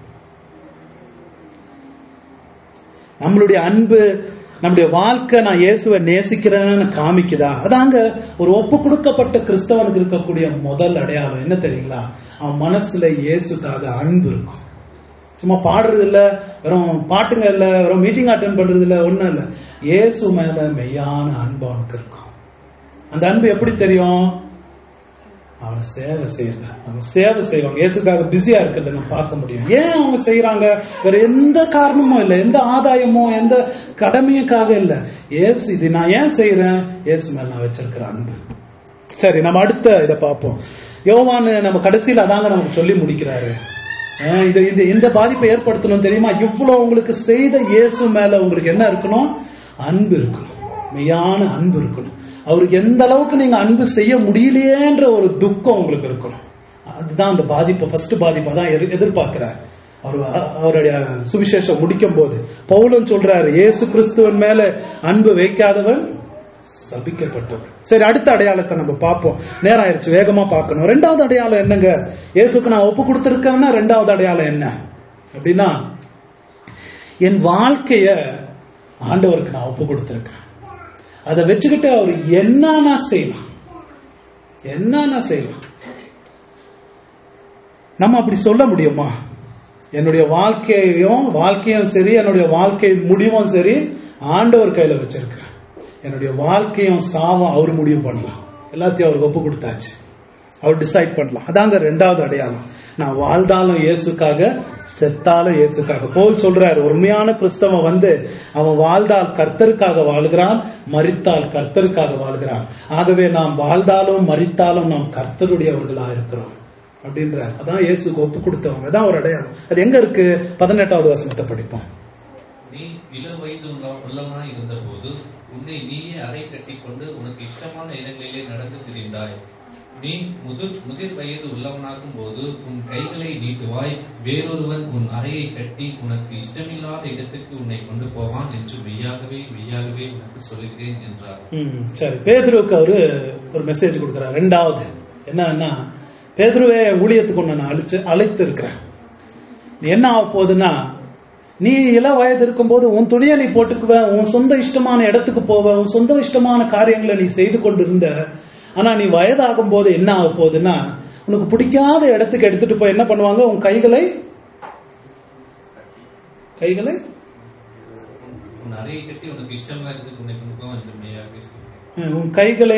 நம்மளுடைய அன்பு, நம்முடைய வாழ்க்கை நான் இயேசுவை நேசிக்கிறேன்னு காமிக்குதா? அதாங்க ஒரு ஒப்பு கொடுக்கப்பட்ட கிறிஸ்தவனுக்கு இருக்கக்கூடிய முதல் அடையாளம். என்ன தெரியுங்களா? அவன் மனசுல இயேசுக்காக அன்பு இருக்கும். சும்மா பாடுறது இல்ல, வெறும் பாட்டுங்க இல்ல, வெறும் மீட்டிங் அட்டென்ட் பண்றது இல்ல, ஒண்ணும் இல்ல. இயேசு மேல மெய்யான அன்பு அவனுக்கு இருக்கும். அந்த அன்பு எப்படி தெரியும்? அவனை சேவை செய்யறது. அவங்க சேவை செய்வாங்க. இயேசுக்காக பிஸியா இருக்கிறத நம்ம பார்க்க முடியும். ஏன் அவங்க செய்யறாங்க? வேற எந்த காரணமும் இல்லை, எந்த ஆதாயமோ எந்த கடமையுக்காக இல்ல. இயேசு இது நான் ஏன் செய்யறேன்? இயேசு மேல நான் வச்சிருக்கிற அன்பு. சரி, நம்ம அடுத்த இதை பார்ப்போம். யோவான் நம்ம கடைசியில் அதாங்க நமக்கு சொல்லி முடிக்கிறாரு. இந்த பாதிப்பை ஏற்படுத்தணும் தெரியுமா? இவ்வளவு உங்களுக்கு செய்த இயேசு மேல உங்களுக்கு என்ன இருக்கணும்? அன்பு இருக்கணும், மெய்யான அன்பு இருக்கணும். அவருக்கு எந்த அளவுக்கு நீங்க அன்பு செய்ய முடியலையேன்ற ஒரு துக்கம் உங்களுக்கு இருக்கணும். அதுதான் அந்த பாதிப்பு, ஃபர்ஸ்ட் பாதிப்பை தான் எதிர்பார்க்கிறார் அவருடைய சுவிசேஷம் முடிக்கும் போது. பவுலும் சொல்றாரு, இயேசு கிறிஸ்துவின் மேல அன்பு வைக்காதவன் சபிக்கப்பட்டவன். சரி, அடுத்த அடையாளத்தை நம்ம பார்ப்போம். நேரம் ஆயிடுச்சு, வேகமா பார்க்கணும். 2வது அடையாளம் என்னங்க? இயேசுக்கு நான் ஒப்பு கொடுத்திருக்கேன்னா 2வது அடையாளம் என்ன அப்படின்னா, என் வாழ்க்கைய ஆண்டவருக்கு நான் ஒப்பு கொடுத்திருக்கேன். அதை வச்சுக்கிட்டு அவர் என்னன்னா செய்யலாம். நம்ம அப்படி சொல்ல முடியுமா? என்னுடைய வாழ்க்கையும் சரி, என்னுடைய வாழ்க்கை முடிவும் சரி, ஆண்டவர் கையில வச்சிருக்கிறேன். என்னுடைய வாழ்க்கையும் சாவும் அவர் முடிவு பண்ணலாம். எல்லாத்தையும் அவருக்கு ஒப்பு கொடுத்தாச்சு, அவர் டிசைட் பண்ணலாம். அதாங்க 2வது அடையாளம். நான் வாழ்ந்தாலும் இயேசுக்காக, செத்தாலும் இயேசுக்காக. பவுல் சொல்றாரு, உண்மையான கிறிஸ்தவன் அவன் வாழ்ந்தால் கர்த்தருக்காக வாழ்கிறான், மரித்தால் கர்த்தருக்காக வாழ்கிறான். ஆகவே நாம் வாழ்ந்தாலும் மரித்தாலும் நாம் கர்த்தருடையவர்களா இருக்கிறோம் அப்படின்றார். அதான் இயேசுக்கு ஒப்பு கொடுத்தவங்க. அதான் ஒரு அடையாளம். அது எங்க இருக்கு? 18வது வசனத்தை படிப்போம். நீ இள வயது உள்ளவனாய் இருந்த போது உன்னை நீயே அறை கட்டிக்கொண்டு உனக்கு இஷ்டமான இடங்களிலே நடந்து திரிந்தாய். நீ முதிர் வயது உள்ளவனாகும் போது உன் கைகளை நீட்டுவாய், வேறொருவன் உன் அறையை கட்டி உனக்கு இஷ்டமில்லாத இடத்துக்கு உன்னை கொண்டு போவான் என்று மெய்யாகவே மெய்யாகவே உனக்கு சொல்லுகிறேன் என்றார். சரி, பேதுருவுக்கு அவரு ஒரு மெசேஜ் கொடுக்கிறார். 2வது என்னன்னா, பேதுருவே ஊழியத்துக்கு ஒண்ணு நான் அழைத்து இருக்கிறேன். நீ என்ன ஆக போகுதுன்னா, நீ இள வயது இருக்கும் போது உன் துணியை நீ போட்டுக்குவ, உன் சொந்த இஷ்டமான இடத்துக்கு போவ, உன் சொந்த இஷ்டமான காரியங்களை நீ செய்து கொண்டு இருந்த. ஆனா நீ வயதாகும் போது என்ன ஆக போகுதுன்னா, உனக்கு பிடிக்காத இடத்துக்கு எடுத்துட்டு போய் என்ன பண்ணுவாங்க? உன் கைகளை உன்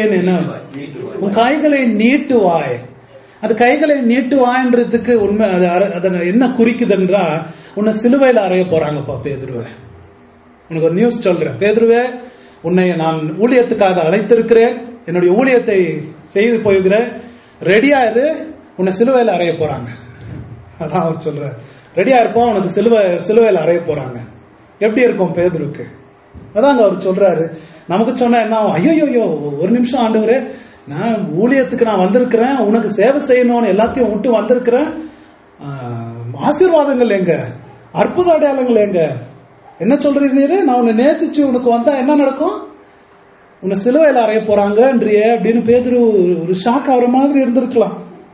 கைகளை நீட்டுவாய். அது கைகளை நீட்டுவாய்ன்றதுக்கு உண்மை அதனை என்ன குறிக்குதுன்றா, உன்னை சிலுவையில அறைய போறாங்கப்பா பேதுருவே. உனக்கு ஒரு நியூஸ் சொல்றேன். பேதுருவே, உன்னை நான் ஊழியத்துக்காக அழைத்திருக்கிறேன். என்னுடைய ஊழியத்தை செய்து போகிற, ரெடியா இரு, உன்னை சிலுவையில் அறைய போறாங்க. அதான் அவர் சொல்ற, ரெடியா இருப்போம், உனக்கு சிலுவையில் அறைய போறாங்க. எப்படி இருக்கும் பேதுருக்கு? அதாங்க அவர் சொல்றாரு. நமக்கு சொன்னா என்ன, ஐயோ ஒரு நிமிஷம் ஆண்டவரே, நான் ஊழியத்துக்கு நான் வந்திருக்கிறேன், உனக்கு சேவை செய்யணும்னு எல்லாத்தையும் விட்டு வந்திருக்கிறேன், ஆசீர்வாதங்கள் எங்க, அற்புத அடையாளங்கள் எங்க, என்ன சொல்றீங்க? நான் உன்னை நேசிச்சு உனக்கு வந்தா என்ன நடக்கும்? உன்னை சிலுவையில் அறைய போறாங்கன்றியே அப்படின்னு பேதுரு ஒரு ஷாக் ஆகிற மாதிரி இருந்திருக்கலாம்.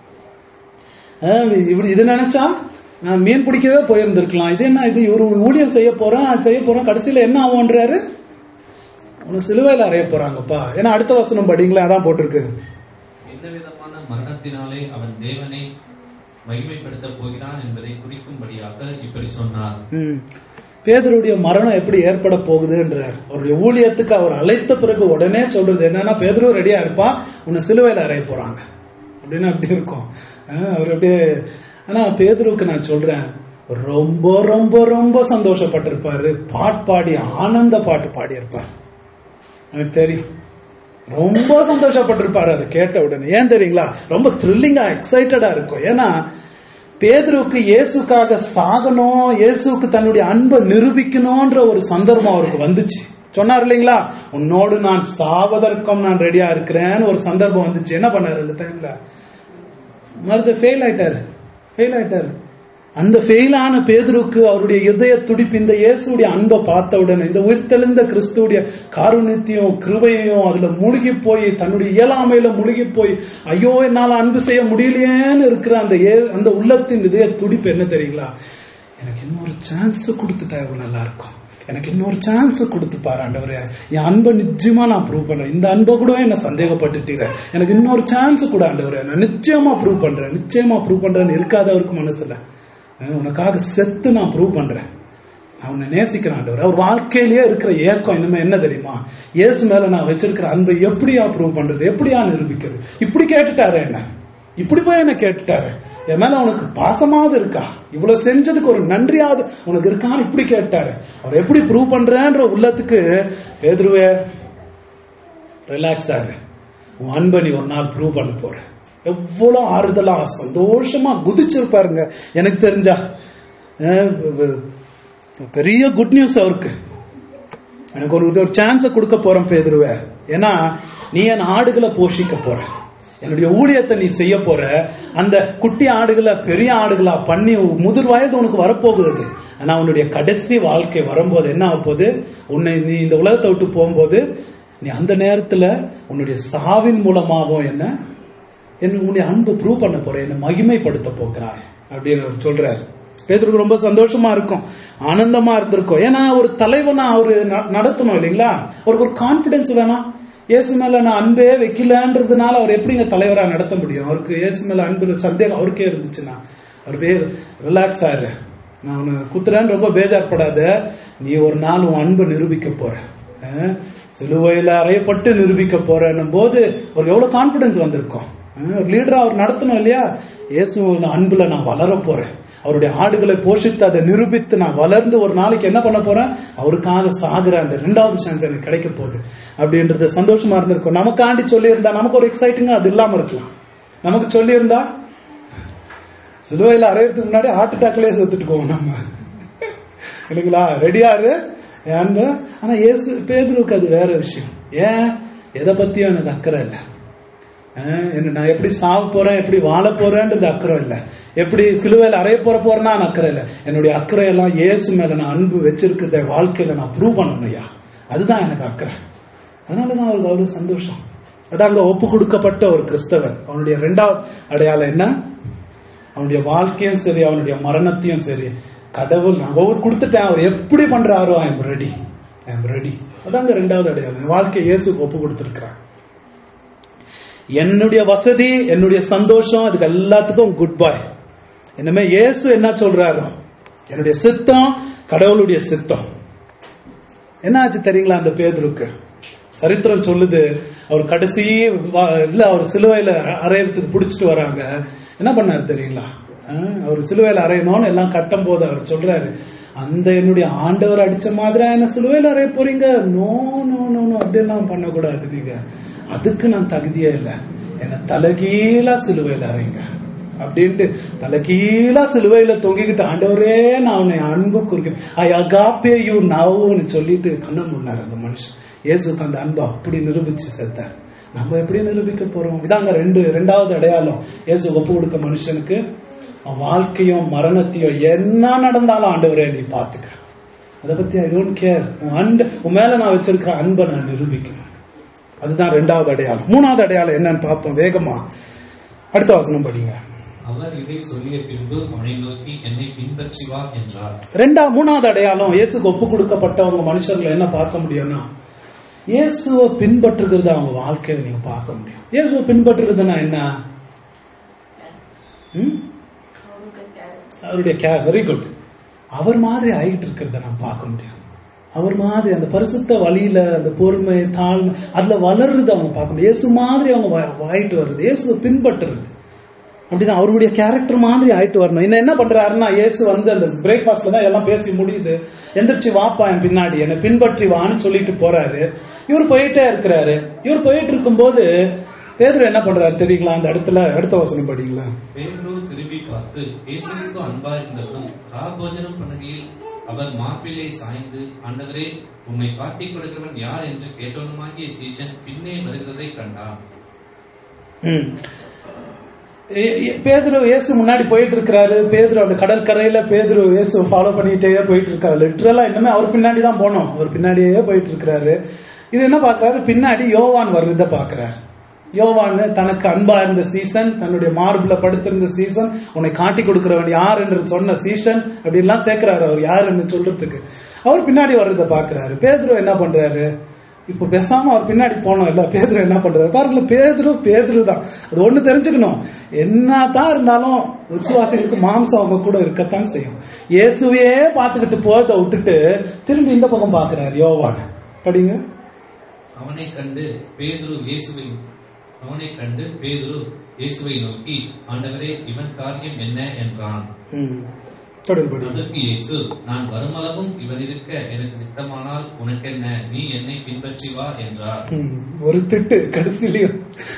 இது நினைச்சா நான் மீன் பிடிக்கவே போயிருந்திருக்கலாம். இது என்ன, இது இவரு ஊழியம் செய்ய போறேன் கடைசியில என்ன ஆகும்ன்றாரு, உன்னை சிலுவையில் அறைய போறாங்கப்பா. ஏன்னா அடுத்த வசனம் படிங்களா, அதான் போட்டிருக்கு. எந்த விதமான மரணத்தினாலே அவன் தேவனை மகிமைப்படுத்த போகிறான் என்பதை குறிக்கும்படியாக இப்படி சொன்னார். பேதுருடைய மரணம் எப்படி ஏற்பட போகுதுன்றார். அவருடைய ஊழியத்துக்கு அவர் அழைத்த பிறகு உடனே சொல்றது என்னன்னா, பேதுரு ரெடியா இருப்பான், உன்னை சிலுவையில் அறைய போறாங்க அப்படின்னு அப்படி இருக்கும். அவர் அப்படியே. ஆனா பேதுருக்கு நான் சொல்றேன், ரொம்ப ரொம்ப ரொம்ப சந்தோஷப்பட்டிருப்பாரு. பாடி ஆனந்த பாட்டு பாடி இருப்பார். எனக்கு தெரியும், ரொம்ப சந்தோஷப்பட்டிருப்பாரு அதை கேட்ட உடனே. ஏன் தெரியுங்களா? ரொம்ப த்ரில்லிங்கா எக்ஸைட்டடா இருக்கும். ஏன்னா பேதுருக்கு இயேசுக்காக சாகணும், இயேசுக்கு தன்னுடைய அன்பை நிரூபிக்கணும்ன்ற ஒரு சந்தர்ப்பம் அவருக்கு வந்துச்சு. சொன்னார் இல்லைங்களா, உன்னோடு நான் சாவதற்கும் நான் ரெடியா இருக்கிறேன்னு ஒரு சந்தர்ப்பம் வந்துச்சு. என்ன பண்ணாரு அந்த டைம்ல? ஃபெயில் ஆயிட்டாரு. அந்த ஃபெயிலான பேதுருக்கு அவருடைய இதய துடிப்பு, இந்த இயேசுடைய அன்பை பார்த்த உடனே, இந்த உயிர்த்தெழுந்த கிறிஸ்துடைய காருண்யத்தையும் கிருபையையும் அதுல முழுகி போய், தன்னுடைய இயலாமையில முழுகி போய், ஐயோ என்னால அன்பு செய்ய முடியலையேன்னு இருக்கிற அந்த உள்ளத்தின் இதய துடிப்பு என்ன தெரியுங்களா? எனக்கு இன்னொரு சான்ஸ் கொடுத்துட்டா எவ்வளவு நல்லா இருக்கும், எனக்கு இன்னொரு சான்ஸ் கொடுத்து பாரு ஆண்டவரே, என் அன்பை நிச்சயமா நான் ப்ரூவ் பண்றேன், இந்த அன்பை கூட என்ன சந்தேகப்பட்டுட்டீங்க, எனக்கு இன்னொரு சான்ஸ் கூட ஆண்டவரே, நான் நிச்சயமா ப்ரூவ் பண்றேன்னு இருக்காத அவருக்கு மனசுல, உனக்காக செத்து நான் ப்ரூவ் பண்றேன், அவனை நேசிக்கிறான் ஆண்டவர். அவர் வாழ்க்கையிலேயே இருக்கிற ஏக்கம் இனிமே என்ன தெரியுமா? இயேசு மேல நான் வச்சிருக்கிற அன்பை எப்படியா ப்ரூவ் பண்றது, எப்படியா நிரூபிக்கிறது? இப்படி கேட்டுட்டாரு, என்ன இப்படி போய் என்ன கேட்டுட்டாரு, என் மேல உனக்கு பாசமாவது இருக்கா, இவ்வளவு செஞ்சதுக்கு ஒரு நன்றியாவது உனக்கு இருக்கான்னு இப்படி கேட்டாரு. அவர் எப்படி ப்ரூவ் பண்றேன்ற உள்ளத்துக்கு பேதுருவே ரிலாக்ஸ் ஆகு, உன் அன்பை நீ ஒரு நாள் ப்ரூவ் பண்ண போற. எவ்வளவு ஆறுதலா சந்தோஷமா குதிச்சிருப்பாருங்க. எனக்கு தெரிஞ்சா பெரிய குட் நியூஸ் அவருக்கு. எனக்கு ஒரு சான்ஸ கொடுக்க போறேன் பேதுருவே, ஏன்னா நீ என் ஆடுகளை போஷிக்க போற, என்னுடைய ஊழியத்தை நீ செய்ய போற, அந்த குட்டி ஆடுகளை பெரிய ஆடுகளா பண்ணி முதிர் வயது உனக்கு வரப்போகுது. ஆனா உன்னுடைய கடைசி வாழ்க்கை வரும்போது என்ன ஆக போகுது, நீ இந்த உலகத்தை விட்டு போகும்போது நீ அந்த நேரத்துல உன்னுடைய சாவின் மூலமாகவும் என்ன உன்னுடைய அன்பு ப்ரூவ் பண்ண போற, என்ன மகிமைப்படுத்த போகிறாய் அப்படின்னு அவர் சொல்றாரு. பேதுருக்கு ரொம்ப சந்தோஷமா இருக்கும், ஆனந்தமா இருந்திருக்கும். ஏன்னா ஒரு தலைவனா அவரு நடத்தணும் இல்லைங்களா, அவருக்கு ஒரு கான்பிடன்ஸ் வேணாம். இயேசு மேல நான் அன்பே வைக்கலன்றதுனால அவர் எப்படிங்க தலைவரா நடத்த முடியும்? அவருக்கு இயேசு மேல அன்பு சந்தேகம் அவருக்கே இருந்துச்சுன்னா அவர் ரிலாக்ஸ் ஆயிரு, நான் உன்னை குத்துறேன்னு ரொம்ப பேஜார்படாத, நீ ஒரு நாள் உன் அன்பை நிரூபிக்க போற, சிலுவையில அறையப்பட்டு நிரூபிக்க போறன்னும் போது அவருக்கு எவ்வளவு கான்பிடன்ஸ் வந்திருக்கும். ஒரு லீடரா அவர் நடத்தணும் இல்லையா, இயேசு அன்புல நான் வளர போறேன், அவருடைய ஆடுகளை போஷித்து அதை நிரூபித்து நான் வளர்ந்து ஒரு நாளைக்கு என்ன பண்ண போறேன், அவருக்காக சாகுற அந்த 2வது சான்ஸ் எனக்கு கிடைக்க போகுது அப்படின்றது சந்தோஷமா இருந்திருக்கும். நமக்காண்டி சொல்லி இருந்தா நமக்கு ஒரு எக்ஸைட்டிங்கா அது இல்லாம இருக்கலாம். நமக்கு சொல்லி இருந்தா சிலுவையில அறையறதுக்கு முன்னாடி ஹார்ட் அட்டாக்லயே செத்துட்டு போவோம் நம்ம இல்லைங்களா, ரெடியாரு. ஆனா இயேசு பேதுருக்கு அது வேற விஷயம். ஏன், எதை பத்தியும் எனக்கு அக்கறை இல்லை, நான் எப்படி சாவ போறேன் எப்படி வாழ போறேன்றது அக்கறை இல்லை, எப்படி சிலுவையில அறைய போறேன்னா அக்கறை இல்லை, என்னுடைய அக்கறை எல்லாம் இயேசு மேல நான் அன்பு வச்சிருக்கிறத வாழ்க்கையில நான் ப்ரூவ் பண்ணணும்யா, அதுதான் எனக்கு அக்கறை. அதனாலதான் அவருக்கு அவ்வளவு சந்தோஷம். அதான் அங்க ஒப்பு கொடுக்கப்பட்ட ஒரு கிறிஸ்தவன். அவனுடைய 2வது அடையாளம் என்ன, அவனுடைய வாழ்க்கையும் சரி அவனுடைய மரணத்தையும் சரி கடவுள் நான் ஒவ்வொரு கொடுத்துட்டேன், அவர் எப்படி பண்றாரோ ஐ எம் ரெடி. அதாங்க 2வது அடையாளம். வாழ்க்கை இயேசுக்கு ஒப்பு கொடுத்திருக்கிறான். என்னுடைய வசதி என்னுடைய சந்தோஷம் அதுக்கு எல்லாத்துக்கும் குட் பை. என்னமே இயேசு என்ன சொல்றாரோ, என்னுடைய சித்தம் கடவுளுடைய சித்தம். என்ன ஆச்சு தெரியுங்களா, அந்த பேதுருக்கு சரித்திரம் சொல்லுது, அவர் கடைசி அவர் சிலுவையில அறையறதுக்கு பிடிச்சிட்டு வராங்க. என்ன பண்ணாரு தெரியுங்களா, அவர் சிலுவையில அறையணும்னு எல்லாம் கட்டும் போது அவர் சொல்றாரு, அந்த என்னுடைய ஆண்டவர் அடிச்ச மாதிரி என்ன சிலுவையில அறைய போறீங்க, நோ நோ நோ நோ அப்படியெல்லாம் பண்ணக்கூடாது, நீங்க அதுக்கு நான் தகுதியே இல்லை, என்ன தலைகீழா சிலுவையில அறைங்க அப்படின்ட்டு தலைகீழா சிலுவையில தொங்கிக்கிட்டு, ஆண்டவரே நான் உன்னை அன்பு குறிக்கிறேன், ஐ அகாப்பே யூ நவ்னு சொல்லிட்டு கண்ணம் முன்னாரு அந்த மனுஷன். இயேசுக்கு அந்த அன்பு அப்படி நிரூபிச்சு செத்தார். நம்ம எப்படி நிரூபிக்க போறோம்? இதாங்க ரெண்டாவது அடையாளம். இயேசு ஒப்பு கொடுக்க மனுஷனுக்கு வாழ்க்கையும் மரணத்தையும் என்ன நடந்தாலும் ஆண்டவரே நீ பாத்துக்க, அதை பத்தி ஐ டோன்ட் கேர், உன் மேல நான் வச்சிருக்கிற அன்பை நான் நிரூபிக்கணும். அதுதான் ரெண்டாவது அடையாளம். மூணாவது அடையாளம் என்னன்னு பார்ப்போம் வேகமா. அடுத்த வசனம் படிங்க. அவர் இதை சொல்லிய பின்பு அவனை நோக்கி என்னை பின்பற்றி வா என்றார். மூணாவது அடையாளம், இயேசுக்கு ஒப்பு கொடுக்கப்பட்டவங்க மனுஷர்களை என்ன பார்க்க முடியும்னா, இயேசுவை பின்பற்றுகிறது அவங்க வாழ்க்கையில நீங்க பார்க்க முடியும். இயேசுவை பின்பற்றுறதுன்னா என்ன? அவருடைய கேர், வெரி குட். அவர் மாதிரி ஆகிட்டு இருக்கிறத நான் பார்க்க முடியும். அவர் மாதிரி அந்த பரிசுத்த வழியில அந்த பொறுமை தாழ்மை அதுல வளர்றது அவங்க பார்க்க முடியும். இயேசு மாதிரி அவங்க ஆயிட்டு வருது, இயேசுவை பின்பற்றுறது. அப்படிதான் அவருடைய கேரக்டர் மாதிரி ஆயிட்டு வரணும். இன்னும் என்ன பண்றாருன்னா, இயேசு வந்து அந்த பிரேக்ஃபாஸ்ட்ல தான் எல்லாம் பேசி முடியுது, எந்திரிச்சு வாப்பா என் பின்னாடி என்னை பின்பற்றி வான்னு சொல்லிட்டு போறாரு. இவர் போயிட்டே இருக்கிறாரு. இவர் போயிட்டு இருக்கும் போது பேதுரு என்ன பண்றாரு தெரியுங்களா? அந்த இடத்துல அடுத்த வசனம் படிங்களா. பேதுரு திரும்பி பார்த்து இயேசுவுக்கு அன்பா இருந்ததும் ராபோஜனம் பண்ணுகையில் அவர் மார்பிலே சாய்ந்து, ஆண்டவரே உம்மை காட்டிக் கொடுக்கிறவன் யார் என்று கேட்டவனுமாகிய சீஷன் பின்னே வருகிறதை கண்டான். பேதுரு இயேசு முன்னாடி போயிட்டு இருக்கிறாரு. பேதுரு அந்த கடற்கரையில பேதுரு இயேசு ஃபாலோ பண்ணிட்டே போயிட்டு இருக்காரு. லிட்டரலா இன்னுமே அவர் பின்னாடி தான் போனோம், அவர் பின்னாடியே போயிட்டு இருக்கிறாரு. இது என்ன பாக்குறாரு, பின்னாடி யோவான் வர்றத பாக்குறாரு. யோவான் தனக்கு அன்பா இருந்த சீசன், தன்னுடைய மார்புல படுத்திருந்த சீசன், உன்னை காட்டி கொடுக்கிறவன் யார் என்று சொன்ன சீசன், அப்படி எல்லாம் சேர்க்கிறாரு அவர் யாருன்னு சொல்றதுக்கு. அவர் பின்னாடி வர்றத பாக்குறாரு. பேதுரு என்ன பண்றாரு, இப்ப பேசாம அவர் பின்னாடி போனோம் இல்ல, பேதுரு என்ன பண்றாரு பாருங்க. பேதுரு தான். அது ஒண்ணு தெரிஞ்சுக்கணும், என்னதான் இருந்தாலும் விசுவாசிகளுக்கு மாம்சம் அவங்க கூட இருக்கத்தான் செய்யும். இயேசுவே பார்த்துக்கிட்டு போறதை விட்டுட்டு திரும்பி இந்த பக்கம் பாக்குறாரு யோவான். படிங்க. அவனை கண்டு பேதுரு இயேசுவை நோக்கி, ஆண்டவரே இவன் காரியம் என்ன என்றான். அதற்கு இயேசு, நான் வருமளவும் இவன் இருக்க எனக்கு சித்தமானால் உனக்கென்ன, நீ என்னை பின்பற்றி வா என்றார். ஒரு திட்டு கடைசியிலையும்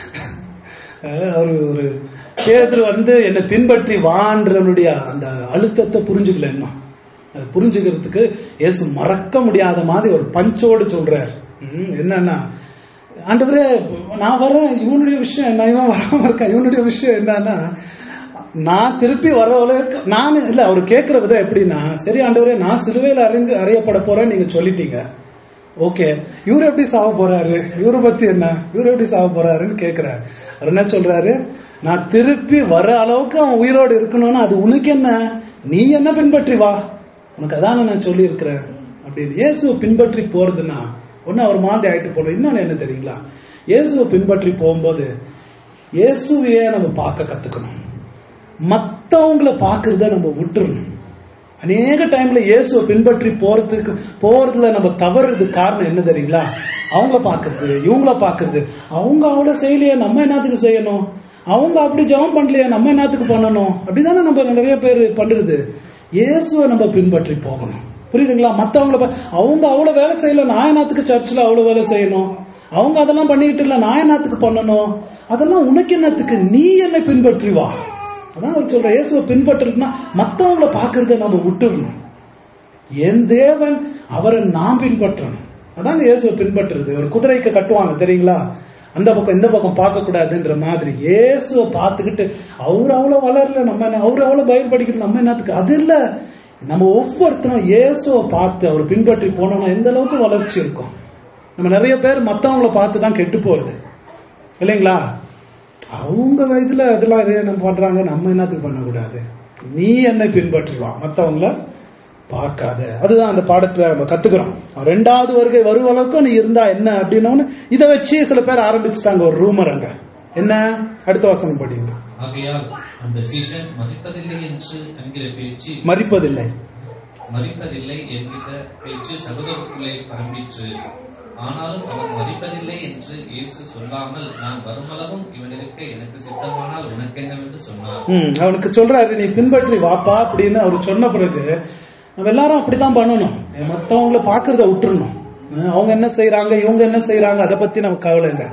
ஒரு பேதுரு வந்து என்னை பின்பற்றி வான்றனுடைய அந்த அழுத்தத்தை புரிஞ்சுக்கல. என்ன அது புரிஞ்சுக்கிறதுக்கு இயேசு மறக்க முடியாத மாதிரி ஒரு பஞ்சோடு சொல்றாரு. என்னன்னா, ஆண்டவரே நான் வரேன், இவனுடைய விஷயம் என்ன, இவன் வராம இருக்கேன், இவனுடைய விஷயம் என்னன்னா, நான் திருப்பி வரவளுக்கு நான் இல்ல. அவர் கேட்கிற விதம் எப்படின்னா, சரி ஆண்டவரே நான் சிலுவையில் அறையப்பட போறேன்னு நீங்க சொல்லிட்டீங்க, ஓகே, இவரு எப்படி சாவ போறாரு, இவரை பத்தி என்ன, இவரு எப்படி சாவ போறாருன்னு கேட்கிறாரு. அவர் என்ன சொல்றாரு, நான் திருப்பி வர அளவுக்கு அவன் உயிரோடு இருக்கணும்னா அது உனக்கு என்ன, நீ என்ன பின்பற்றி வா, உனக்கு அதான நான் சொல்லி இருக்கிறேன் அப்படின்னு. இயேசுவை பின்பற்றி போறதுன்னா ஒன்னு அவர் மாதிரி ஆயிட்டு போறது. இன்னொன்னு என்ன தெரியுங்களா, இயேசுவை பின்பற்றி போகும்போது இயேசுவையே நம்ம பார்க்க கத்துக்கணும், மத்தவங்களை பாக்குறத நம்ம விட்டுறணும். அநேக டைம்ல இயேசுவை பின்பற்றி போறதுல நம்ம தவறுறது காரணம் என்ன தெரியுங்களா, அவங்கள பாக்குறது, இவங்கள பாக்குறது. அவங்க அவ்வளவு செய்யலையே, நம்ம என்னத்துக்கு செய்யணும், அவங்க அப்படி ஜெபம் பண்ணலையே, நம்ம என்னத்துக்கு பண்ணணும், அப்படிதானே நம்ம நிறைய பேர் பண்றது. இயேசுவை நம்ம பின்பற்றி போகணும், புரியுதுங்களா? மத்தவங்கள அவங்க அவ்வளவு வேலை செய்யல, நான் என்னத்துக்கு சர்ச்சில் அவ்வளவு வேலை செய்யணும், அவங்க அதெல்லாம் பண்ணிக்கிட்டு இல்ல, நான் என்னத்துக்கு பண்ணணும், அதெல்லாம் உனக்கு என்னத்துக்கு, நீ என்னை பின்பற்றி வா. அதான் அவர் சொல்ற, இயேசுவை பின்பற்றுனா மத்தவங்களை பாக்குறத நம்ம விட்டுறணும். என் தேவன் அவரை நாம் பின்பற்றணும். அதான் இயேசுவை பின்பற்றுறது. ஒரு குதிரைக்கு கட்டுவாங்க தெரியுங்களா, அந்த பக்கம் இந்த பக்கம் பார்க்க கூடாதுன்ற மாதிரி. இயேசுவை பார்த்துக்கிட்டு அவர் அவ்வளவு வளரல, நம்ம அவர் அவ்வளவு பைபிள் படிக்கிறது, நம்ம என்னத்துக்கு, அது இல்ல. நம்ம ஒவ்வொருத்தரும் இயேசுவை பார்த்து அவர் பின்பற்றி போனோம்னா எந்த அளவுக்கு வளர்ச்சி இருக்கும். நம்ம நிறைய பேர் மத்தவங்களை பார்த்து தான் கெட்டு போறது இல்லைங்களா. அவங்க வயதுல அதெல்லாம் நம்ம பண்றாங்க, நம்ம என்னத்துக்கு பண்ணக்கூடாது, நீ என்னை பின்பற்றுவான், மத்தவங்கள பார்க்காத. அதுதான் அந்த பாடத்துல நம்ம கத்துக்கிறோம். ரெண்டாவது வருகை வரும் அளவுக்கு நீ இருந்தா என்ன அப்படின்னு இதை வச்சு சில பேர் ஆரம்பிச்சுட்டாங்க ஒரு ரூமர். அங்க என்ன, அடுத்த வசனம் படிங்க. ஆகையால் அந்த சீசன் மரிப்பதில்லை என்று என்கிற பேச்சு மரிப்பதில்லை என்கிற பேச்சு சகோதரருக்குள்ளே பரம்பிற்று. ஆனாலும் அவன் மரிப்பதில்லை என்று இயேசு சொல்லாமல், நான் வருமளவும் இவன் இருக்க எனக்கு சித்தமானால் உனக்கு என்னவென்று சொன்னார். அவனுக்கு சொல்றாரு, நீ பின்பற்றி வாப்பா அப்படின்னு அவர் சொன்ன பிறகு நம்ம எல்லாரும் அப்படித்தான் பண்ணணும். மத்தவங்களை பாக்குறத விட்டுறணும். அவங்க என்ன செய்யறாங்க, இவங்க என்ன செய்யறாங்க, அதை பத்தி நமக்கு கவலை இல்லை.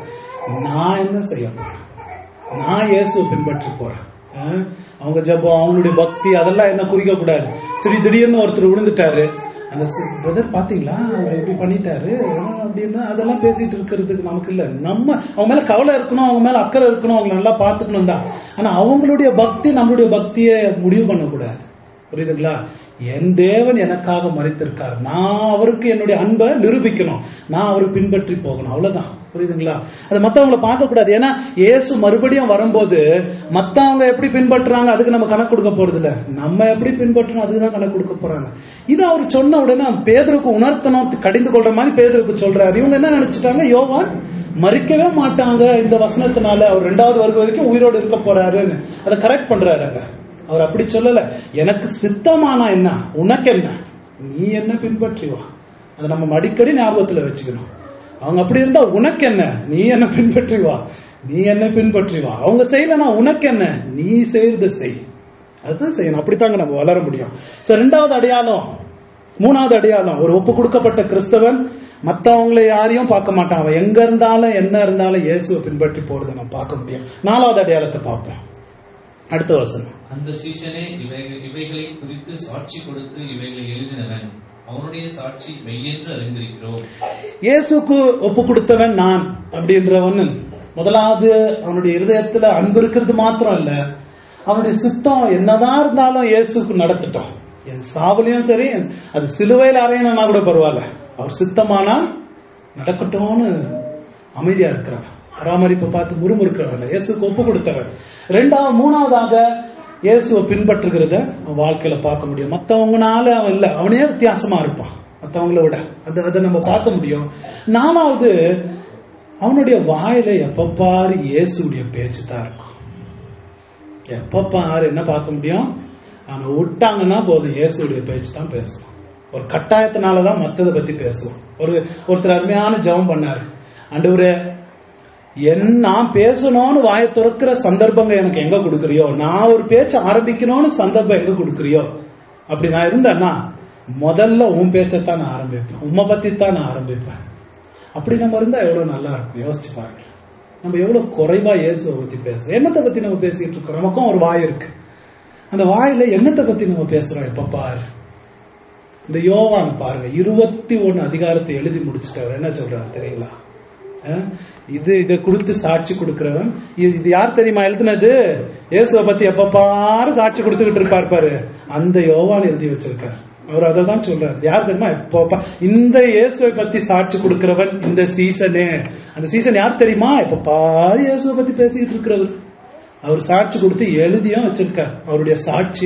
நான் என்ன செய்ய போறேன்? நான் இயேசுவை பின்பற்றி போறேன். அவங்க ஜபம், அவங்களுடைய பக்தி அதெல்லாம் என்ன குறிக்க கூடாது. சரி, திடீர்னு ஒருத்தர் விழுந்துட்டாரு, அந்த பிரதர் பாத்தீங்களா அவர் எப்படி பண்ணிட்டாரு அப்படின்னா அதெல்லாம் பேசிட்டு இருக்கிறதுக்கு நமக்கு இல்ல. நம்ம அவங்க மேல கவலை இருக்கணும், அவங்க மேல அக்கறை இருக்கணும், அவங்க நல்லா பாத்துக்கணும் தான். ஆனா அவங்களுடைய பக்தி நம்மளுடைய பக்தியை முடிவு பண்ணக்கூடாது. புரியுதுங்களா? என் தேவன் எனக்காக மரித்திருக்கார், நான் அவருக்கு என்னுடைய அன்பை நிரூபிக்கணும், நான் அவரை பின்பற்றி போகணும், அவ்வளவுதான். புரியுதுங்களா? அது மத்தவங்களை பார்க்க கூடாது. ஏன்னா இயேசு மறுபடியும் வரும்போது மத்தவங்க எப்படி பின்பற்றுறாங்க அதுக்கு நம்ம கணக்கு கொடுக்க போறது இல்ல, நம்ம எப்படி பின்பற்றணும் அதுக்குதான் கணக்கு கொடுக்க போறாங்க. இது அவர் சொன்ன உடனே பேதுருக்கு உணர்த்தணும், கடிந்து கொள்ற மாதிரி பேதுருக்கு சொல்றாரு. இவங்க என்ன நினைச்சிட்டாங்க, யோவான் மறிக்கவே மாட்டாங்க இந்த வசனத்தினால, அவர் 2வது வருகை வரைக்கும் உயிரோடு இருக்க போறாருன்னு அதை கரெக்ட் பண்றாருங்க. அவர் அப்படி சொல்லல. எனக்கு சித்தமானா என்ன, உனக்கு என்ன, நீ என்ன பின்பற்றி வா. அதை நம்ம அடிக்கடி ஞாபகத்துல வச்சுக்கணும். அவங்க அப்படி இருந்தா உனக்கு என்ன, நீ என்ன பின்பற்றி வா, நீ என்ன பின்பற்றி வா. அவங்க செய்யலனா உனக்கு என்ன, நீ செய்யறத செய், அதுதான் செய்யணும். அப்படித்தாங்க நம்ம வளர முடியும். 2வது அடையாளம், 3வது அடையாளம், ஒரு ஒப்பு கொடுக்கப்பட்ட கிறிஸ்தவன் மத்தவங்களை யாரையும் பார்க்க மாட்டான். அவன் எங்க இருந்தாலும் என்ன இருந்தாலும் இயேசுவை பின்பற்றி போறதை நம்ம பார்க்க முடியும். 4வது அடையாளத்தை பார்ப்போம். அடுத்த வசனம். அந்த சீஷனே இவைகளை குறித்து சாட்சி கொடுத்து இவைகளை எழுதினவன், அவனுடைய சாட்சி மெய்யென்று அறிந்திருக்கிறோம். இயேசுக்கு ஒப்பு கொடுத்தவன் நான் அப்படின்றவன் முதலாவது அவனுடைய இருதயத்துல அன்பு இருக்கிறது மாத்திரம் இல்ல, அவனுடைய சித்தம் என்னதான் இருந்தாலும் இயேசுக்கு நடத்திட்டோம். என் சாவலையும் சரி, அது சிலுவையில் அறையணும்னா கூட பரவாயில்ல, அவர் சித்தமானால் நடக்கட்டும்னு அமைதியா இருக்கிறான். பராமரிப்பை பார்த்து முறுமுறுக்கிறவன் இயேசுக்கு ஒப்பு கொடுத்தவன். 3வதாக இயேசுவை பின்பற்றுகிறத அவன் வாழ்க்கையில பார்க்க முடியும். மற்றவங்கனால அவன் இல்ல, அவனே வித்தியாசமா இருப்பான் மற்றவங்கள விட, அதை நம்ம பார்க்க முடியும். 4வது அவனுடைய வாயில எப்ப பாரு இயேசுடைய பேச்சு தான் இருக்கும். எப்ப பாரு என்ன பார்க்க முடியும், அவனை விட்டாங்கன்னா போதும் இயேசுடைய பேச்சு தான் பேசுவான். ஒரு கட்டாயத்தினாலதான் மத்ததை பத்தி பேசுவான். ஒருத்தர் அருமையான ஜெபம் பண்ணாரு, ஆண்டவரே நான் பேசணும்னு வாயை திறக்கிற சந்தர்ப்பங்க எனக்கு எங்க கொடுக்குறியோ, நான் ஒரு பேச்சு ஆரம்பிக்கணும்னு சந்தர்ப்பம் எங்க கொடுக்குறியோ, அப்படி நான் இருந்தேன்னா முதல்ல உன் பேச்சத்தான் நான் ஆரம்பிப்பேன், உண்மை பத்தி தான் நான் ஆரம்பிப்பேன். அப்படி நம்ம இருந்தா எவ்வளவு நல்லா இருக்கும். யோசிச்சு பாருங்க, நம்ம எவ்வளவு குறைவா இயேசுவை பத்தி பேசுறோம். என்னத்தை பத்தி நம்ம பேசிட்டு இருக்கோம்? நமக்கும் ஒரு வாய் இருக்கு, அந்த வாயில என்னத்தை பத்தி நம்ம பேசுறோம் எப்ப பாரு. இந்த யோவான் பாருங்க, 21 அதிகாரத்தை எழுதி முடிச்சுட்டு என்ன சொல்றாரு தெரியுங்களா? இதை குறித்து சாட்சி கொடுக்கிறவன், இது யார் தெரியுமா எழுதுனது? இயேசுவை பத்தி எப்ப பாரு சாட்சி கொடுத்துக்கிட்டு இருப்பார் பாரு, அந்த யோவான் எழுதி வச்சிருக்காரு. அவர் அதை தான் சொல்றாரு. யார் தெரியுமா? எப்ப இந்த இயேசுவை பத்தி சாட்சி கொடுக்கிறவன் இந்த சீசனே. அந்த சீசன் யார் தெரியுமா? எப்ப பாரு இயேசுவை பத்தி பேசிக்கிட்டு இருக்கிறவர். அவர் சாட்சி கொடுத்து எழுதியும் வச்சிருக்கார். அவருடைய சாட்சி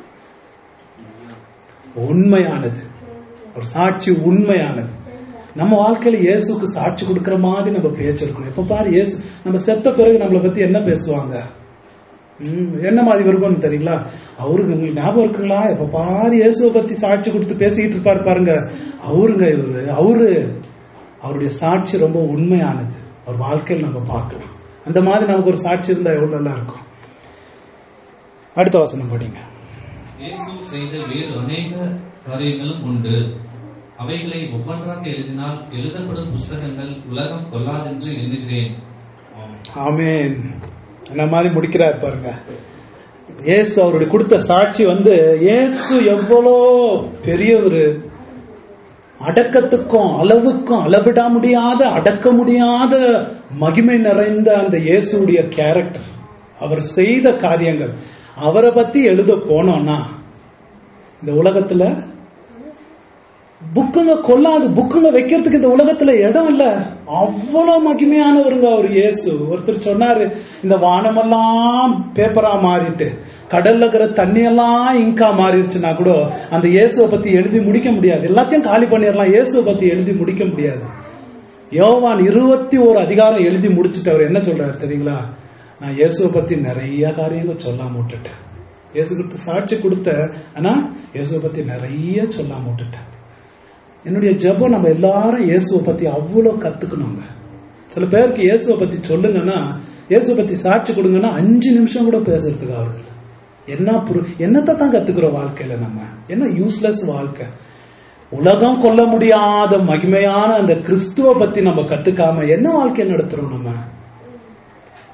உண்மையானது, அவர் சாட்சி உண்மையானது. நம்ம வாழ்க்கையில இயேசுக்கு சாட்சி கொடுக்கிற மாதிரி நம்ம பேச்சு இருக்கணும். எப்ப பாரு இயேசு, நம்ம செத்த பிறகு நம்மளை பத்தி என்ன பேசுவாங்க, என்ன மாதிரி விருப்பம் தெரியுங்களா? அவருக்கு உங்களுக்கு ஞாபகம் இருக்குங்களா? எப்ப பாரு இயேசுவை பத்தி சாட்சி கொடுத்து பேசிக்கிட்டு இருப்பாரு பாருங்க, அவருங்க அவருடைய சாட்சி ரொம்ப உண்மையானது. அவர் வாழ்க்கையில் நம்ம பார்க்கலாம். அந்த மாதிரி நமக்கு ஒரு சாட்சி இருந்தா எவ்வளவு நல்லா இருக்கும். அடுத்த வசனம் படிங்க. இயேசு செய்த வேறு அநேக காரியங்களும் உண்டு, அவைகளை ஒவ்வொன்றாக எழுதினால் எழுதப்படும் புஸ்தகங்கள் உலகம் கொள்ளாதென்று எண்ணுகிறேன். ஆமென். என்ன மாதிரி முடிக்கிறார் பாருங்க. இயேசு அவருடைய கொடுத்த சாட்சி இயேசு எவ்வளோ பெரிய ஒரு அடக்கத்துக்கும் அளவுக்கும் அளவிட முடியாத, அடக்க முடியாத மகிமை நிறைந்த அந்த இயேசுடைய கேரக்டர், அவர் செய்த காரியங்கள், அவரை பத்தி எழுத போனோம்னா இந்த உலகத்துல புக்குங்க கொள்ளாது, புக்குங்க வைக்கிறதுக்கு இந்த உலகத்துல இடம் இல்ல. அவ்வளவு மகிமையானவருங்க அவர் இயேசு. ஒருத்தர் சொன்னாரு, இந்த வானமெல்லாம் பேப்பரா மாறிட்டு கடல்ல இருக்கிற தண்ணியெல்லாம் இங்கா மாறிடுச்சுன்னா கூட அந்த இயேசுவை பத்தி எழுதி முடிக்க முடியாது. எல்லாத்தையும் காலி பண்ணிடலாம், இயேசுவை பத்தி எழுதி முடிக்க முடியாது. யோவான் 21 அதிகாரம் எழுதி முடிச்சுட்டு அவர் என்ன சொல்றாரு தெரியுங்களா? நான் இயேசுவை பத்தி நிறைய காரியங்கள் சொல்லாம விட்டுட்டேன். இயேசு கொடுத்து சாட்சி கொடுத்த, ஆனா இயேசுவை பத்தி நிறைய சொல்லாம விட்டுட்டேன். என்னுடைய ஜெபம் நம்ம எல்லாரும் இயேசுவை பத்தி அவ்வளவு கத்துக்கணுங்க. சில பேருக்கு இயேசுவை பத்தி சொல்லுங்கன்னா, இயேசுவை பத்தி சாட்சி கொடுங்கன்னா 5 நிமிஷம் கூட பேசுறதுக்கு ஆகுது. என்னத்தை தான் கத்துக்கிறோம் வாழ்க்கையில? நம்ம என்ன யூஸ்லெஸ் வாழ்க்கை. உலகம் கொள்ள முடியாத மகிமையான அந்த கிறிஸ்துவ பத்தி நம்ம கத்துக்காம என்ன வாழ்க்கை நடத்துறோம்? நம்ம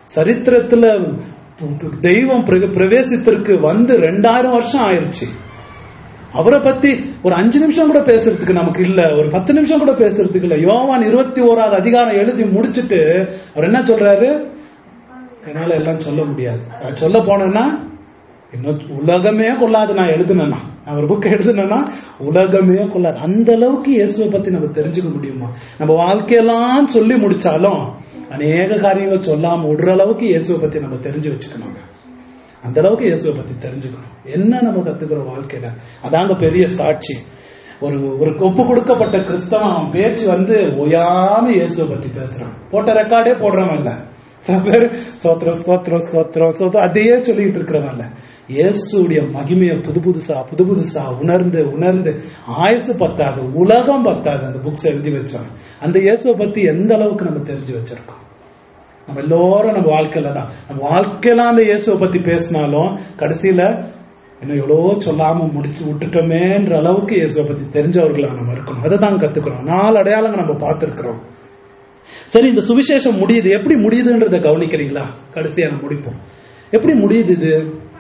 சரித்திரத்துல தெய்வம் பிரவேசித்திற்கு வந்து 2000 வருஷம் ஆயிருச்சு. அவரை பத்தி ஒரு 5 நிமிஷம் கூட பேசுறதுக்கு நமக்கு இல்ல, ஒரு 10 நிமிஷம் கூட பேசுறதுக்கு இல்ல. யோவான் 21வது அதிகாரம் எழுதி முடிச்சுட்டு அவர் என்ன சொல்றாரு, என்னால எல்லாம் சொல்ல முடியாது, சொல்ல போனேன்னா இன்னும் உலகமே கொள்ளாது. நான் எழுதுனேன்னா, நான் ஒரு புக்கை எழுதுனேன்னா உலகமே கொள்ளாது. அந்த அளவுக்கு இயேசுவை பத்தி நம்ம தெரிஞ்சுக்க முடியுமா? நம்ம வாழ்க்கையெல்லாம் சொல்லி முடிச்சாலும் அநேக காரியங்கள் சொல்லாம விடுற அளவுக்கு இயேசுவை பத்தி நம்ம தெரிஞ்சு வச்சுக்கணும். அந்த அளவுக்கு இயேசுவை பத்தி தெரிஞ்சுக்கணும். என்ன நம்ம கத்துக்கிறோம் வாழ்க்கையில, அதாங்க பெரிய சாட்சி. ஒரு ஒப்பு கொடுக்கப்பட்ட கிறிஸ்தவன் பேச்சு ஓயாம இயேசுவை பத்தி பேசுறான். போட்ட ரெக்கார்டே போடுறவன் இல்ல. சில பேர் ஸ்தோத்திரம் ஸ்தோத்திரம் ஸ்தோத்திரம் ஸ்தோத்திரம் அதையே சொல்லிட்டு இருக்கிறவன் இல்ல. இயேசுடைய மகிமையை புது புதுசா உணர்ந்து உணர்ந்து ஆயுசு பத்தாது, உலகம் பத்தாது அந்த புக்ஸ் எழுதி வச்சோம். அந்த இயேசுவை பத்தி எந்த அளவுக்கு நம்ம தெரிஞ்சு வச்சிருக்கோம்? நம்ம எல்லோரும் நம்ம வாழ்க்கையில தான், நம்ம வாழ்க்கையில அந்த இயேசுவை பத்தி பேசினாலும் கடைசியில இன்னும் எவ்வளவோ சொல்லாம முடிச்சு விட்டுட்டோமேன்ற அளவுக்கு இயேசுவை பத்தி தெரிஞ்சவர்களா நம்ம இருக்கணும். அதை தான் கத்துக்கிறோம். 4 அடையாளங்கள் நம்ம பார்த்திருக்கிறோம். சரி, இந்த சுவிசேஷம் முடியுது, எப்படி முடியுதுன்றத கவனிக்கிறீங்களா? கடைசியா நம்ம முடிப்போம். எப்படி முடியுது இது?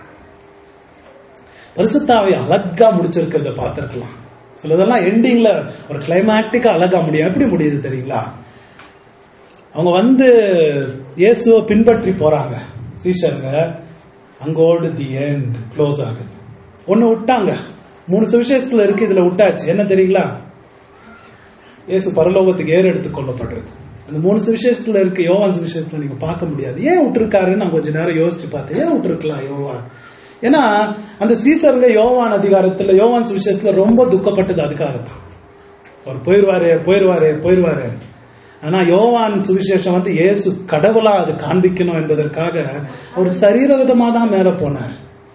பரிசுத்தாவை அழகா முடிச்சிருக்கிறத பார்த்திருக்கலாம். சிலதெல்லாம் எண்டிங்ல ஒரு கிளைமேட்டிக்கா அழகா முடியும். எப்படி முடியுது தெரியுங்களா? அவங்க இயேசுவை பின்பற்றி போறாங்க சீஷருங்க. அங்கோடு தி எண்ட் க்ளோஸ் ஆகுது. ஒண்ணு விட்டாங்க, 3 சுவிசேஷத்துல இருக்கு, இதுல விட்டாச்சு. என்ன தெரியுங்களா? இயேசு பரலோகத்துக்கு எடுத்து கொள்ளப்படுறது. அந்த 3 சுவிசேஷத்துல இருக்கு. யோவான் சுவிசேஷத்துல நீங்க பார்க்க முடியாது. ஏன் விட்டுருக்காருன்னு நான் கொஞ்ச நேரம் யோசிச்சு பார்த்தேன். ஏன் விட்டுருக்கலாம் யோவான்? ஏன்னா அந்த சீசருங்க யோவான் அதிகாரத்துல, யோவான் சுவிசேஷத்துல ரொம்ப துக்கப்பட்டது அதுக்காகத்தான். அவர் போயிருவாரு. ஆனா யோவான் சுவிசேஷம் இயேசு கடவுளா அது காண்பிக்கணும் என்பதற்காக அவர் சரீரவிதமா தான் மேல போனார்.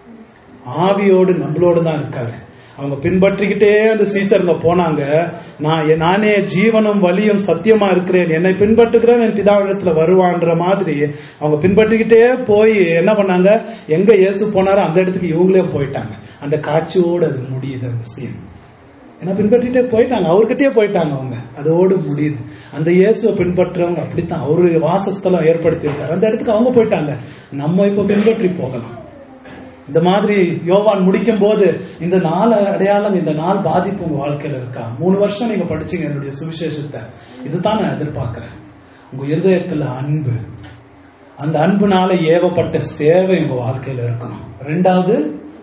ஆவியோடு நம்மளோடு தான் இருக்காரு. அவங்க பின்பற்றிக்கிட்டே அந்த சீசருங்க போனாங்க. நானே ஜீவனும் வலியும் சத்தியமா இருக்கிறேன், என்னை பின்பற்றுகிறேன் என் பிதாவிடத்துல வருவான்ற மாதிரி அவங்க பின்பற்றிக்கிட்டே போய் என்ன பண்ணாங்க, எங்க இயேசு போனாரோ அந்த இடத்துக்கு இவங்களே போயிட்டாங்க. அந்த காட்சியோடு அது முடியுது. அந்த சீன் என்ன பின்பற்றிட்டே போயிட்டாங்க, அவர்கிட்டயே போயிட்டாங்க அவங்க. அதோடு முடியுது. அந்த இயேசுவை பின்பற்றவங்க அப்படித்தான் அவரு வாசஸ்தலம் ஏற்படுத்தி இருக்காரு. அந்த இடத்துக்கு அவங்க போயிட்டாங்க. நம்ம இப்ப பின்பற்றி போகலாம். இந்த மாதிரி யோவான் முடிக்கும் போது இந்த 4 அடையாளம், இந்த 4 பாதிப்பு உங்க வாழ்க்கையில இருக்கா? 3 வருஷம் நீங்க படிச்சீங்க என்னுடைய சுவிசேஷத்தை. இதுதான் நான் எதிர்பார்க்கிறேன். உங்க இருதயத்துல அன்பு, அந்த அன்புனால ஏவப்பட்ட சேவை உங்க வாழ்க்கையில இருக்கணும். 2வது,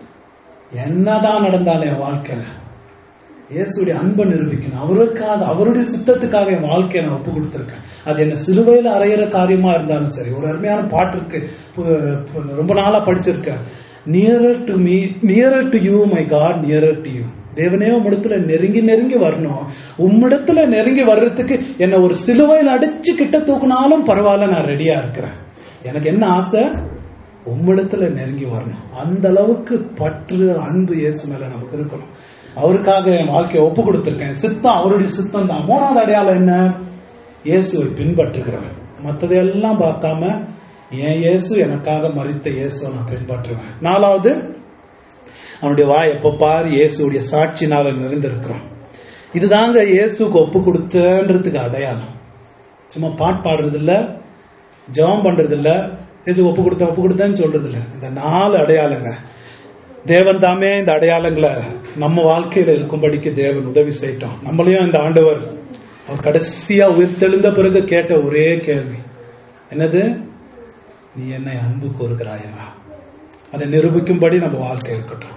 என்னதான் நடந்தாலும் என் வாழ்க்கையில இயேசுடைய அன்பை நிரூபிக்கணும். அவருக்காக, அவருடைய சித்தத்துக்காக என் வாழ்க்கையை நான் ஒப்பு கொடுத்திருக்கேன். அது என்ன சிலுவையில அறையிற காரியமா இருந்தாலும் சரி. ஒரு அருமையான பாட்டு இருக்கு, ரொம்ப நாளா படிச்சிருக்கேன். Nearer to me, nearer to you, my God, nearer to you. தேவனே உம்மிடத்துல நெருங்கி வரணும். உம்மிடத்துல நெருங்கி வர்றதுக்கு என்ன ஒரு சிலுவையில் அடிச்சு கிட்ட தூக்குனாலும் பரவாயில்ல, நான் ரெடியா இருக்கிறேன். எனக்கு என்ன ஆசை, உம்மிடத்துல நெருங்கி வரணும். அந்த அளவுக்கு பற்று அன்பு இயேசு மேல நமக்கு இருக்கணும். அவருக்காக என் வாழ்க்கையை ஒப்பு கொடுத்திருக்கேன். சித்தம் அவருடைய சித்தம் தான். 3வது அடையாளம் என்ன? இயேசுவை பின்பற்றுகிறவன். மற்றதையெல்லாம் பார்க்காம என் இயேசு எனக்காக மரித்த இயேசுவை நான் பின்பற்றுவேன். 4வது, அவனுடைய வாய் எப்ப பாரு இயேசுடைய சாட்சினால நிறைந்திருக்கிறோம். இதுதாங்க இயேசுக்கு ஒப்பு கொடுத்தன்றதுக்கு அடையாளம். சும்மா பாடுறது இல்ல, ஜெபம் பண்றது இல்ல, இயேசு ஒப்பு கொடுத்தேன்னு சொல்றது இல்ல. இந்த 4 அடையாளங்க தேவன் தாமே இந்த அடையாளங்களை நம்ம வாழ்க்கையில இருக்கும்படிக்கு தேவன் உதவி செய்யட்டும். நம்மளையும் இந்த ஆண்டவர் அவர் கடைசியா உயிர்த்தெழுந்த பிறகு கேட்ட ஒரே கேள்வி என்னது, நீ என்னை அன்பு கூறுகிறாயா? அதை நிரூபிக்கும்படி நம்ம வாழ்க்கை இருக்கட்டும்.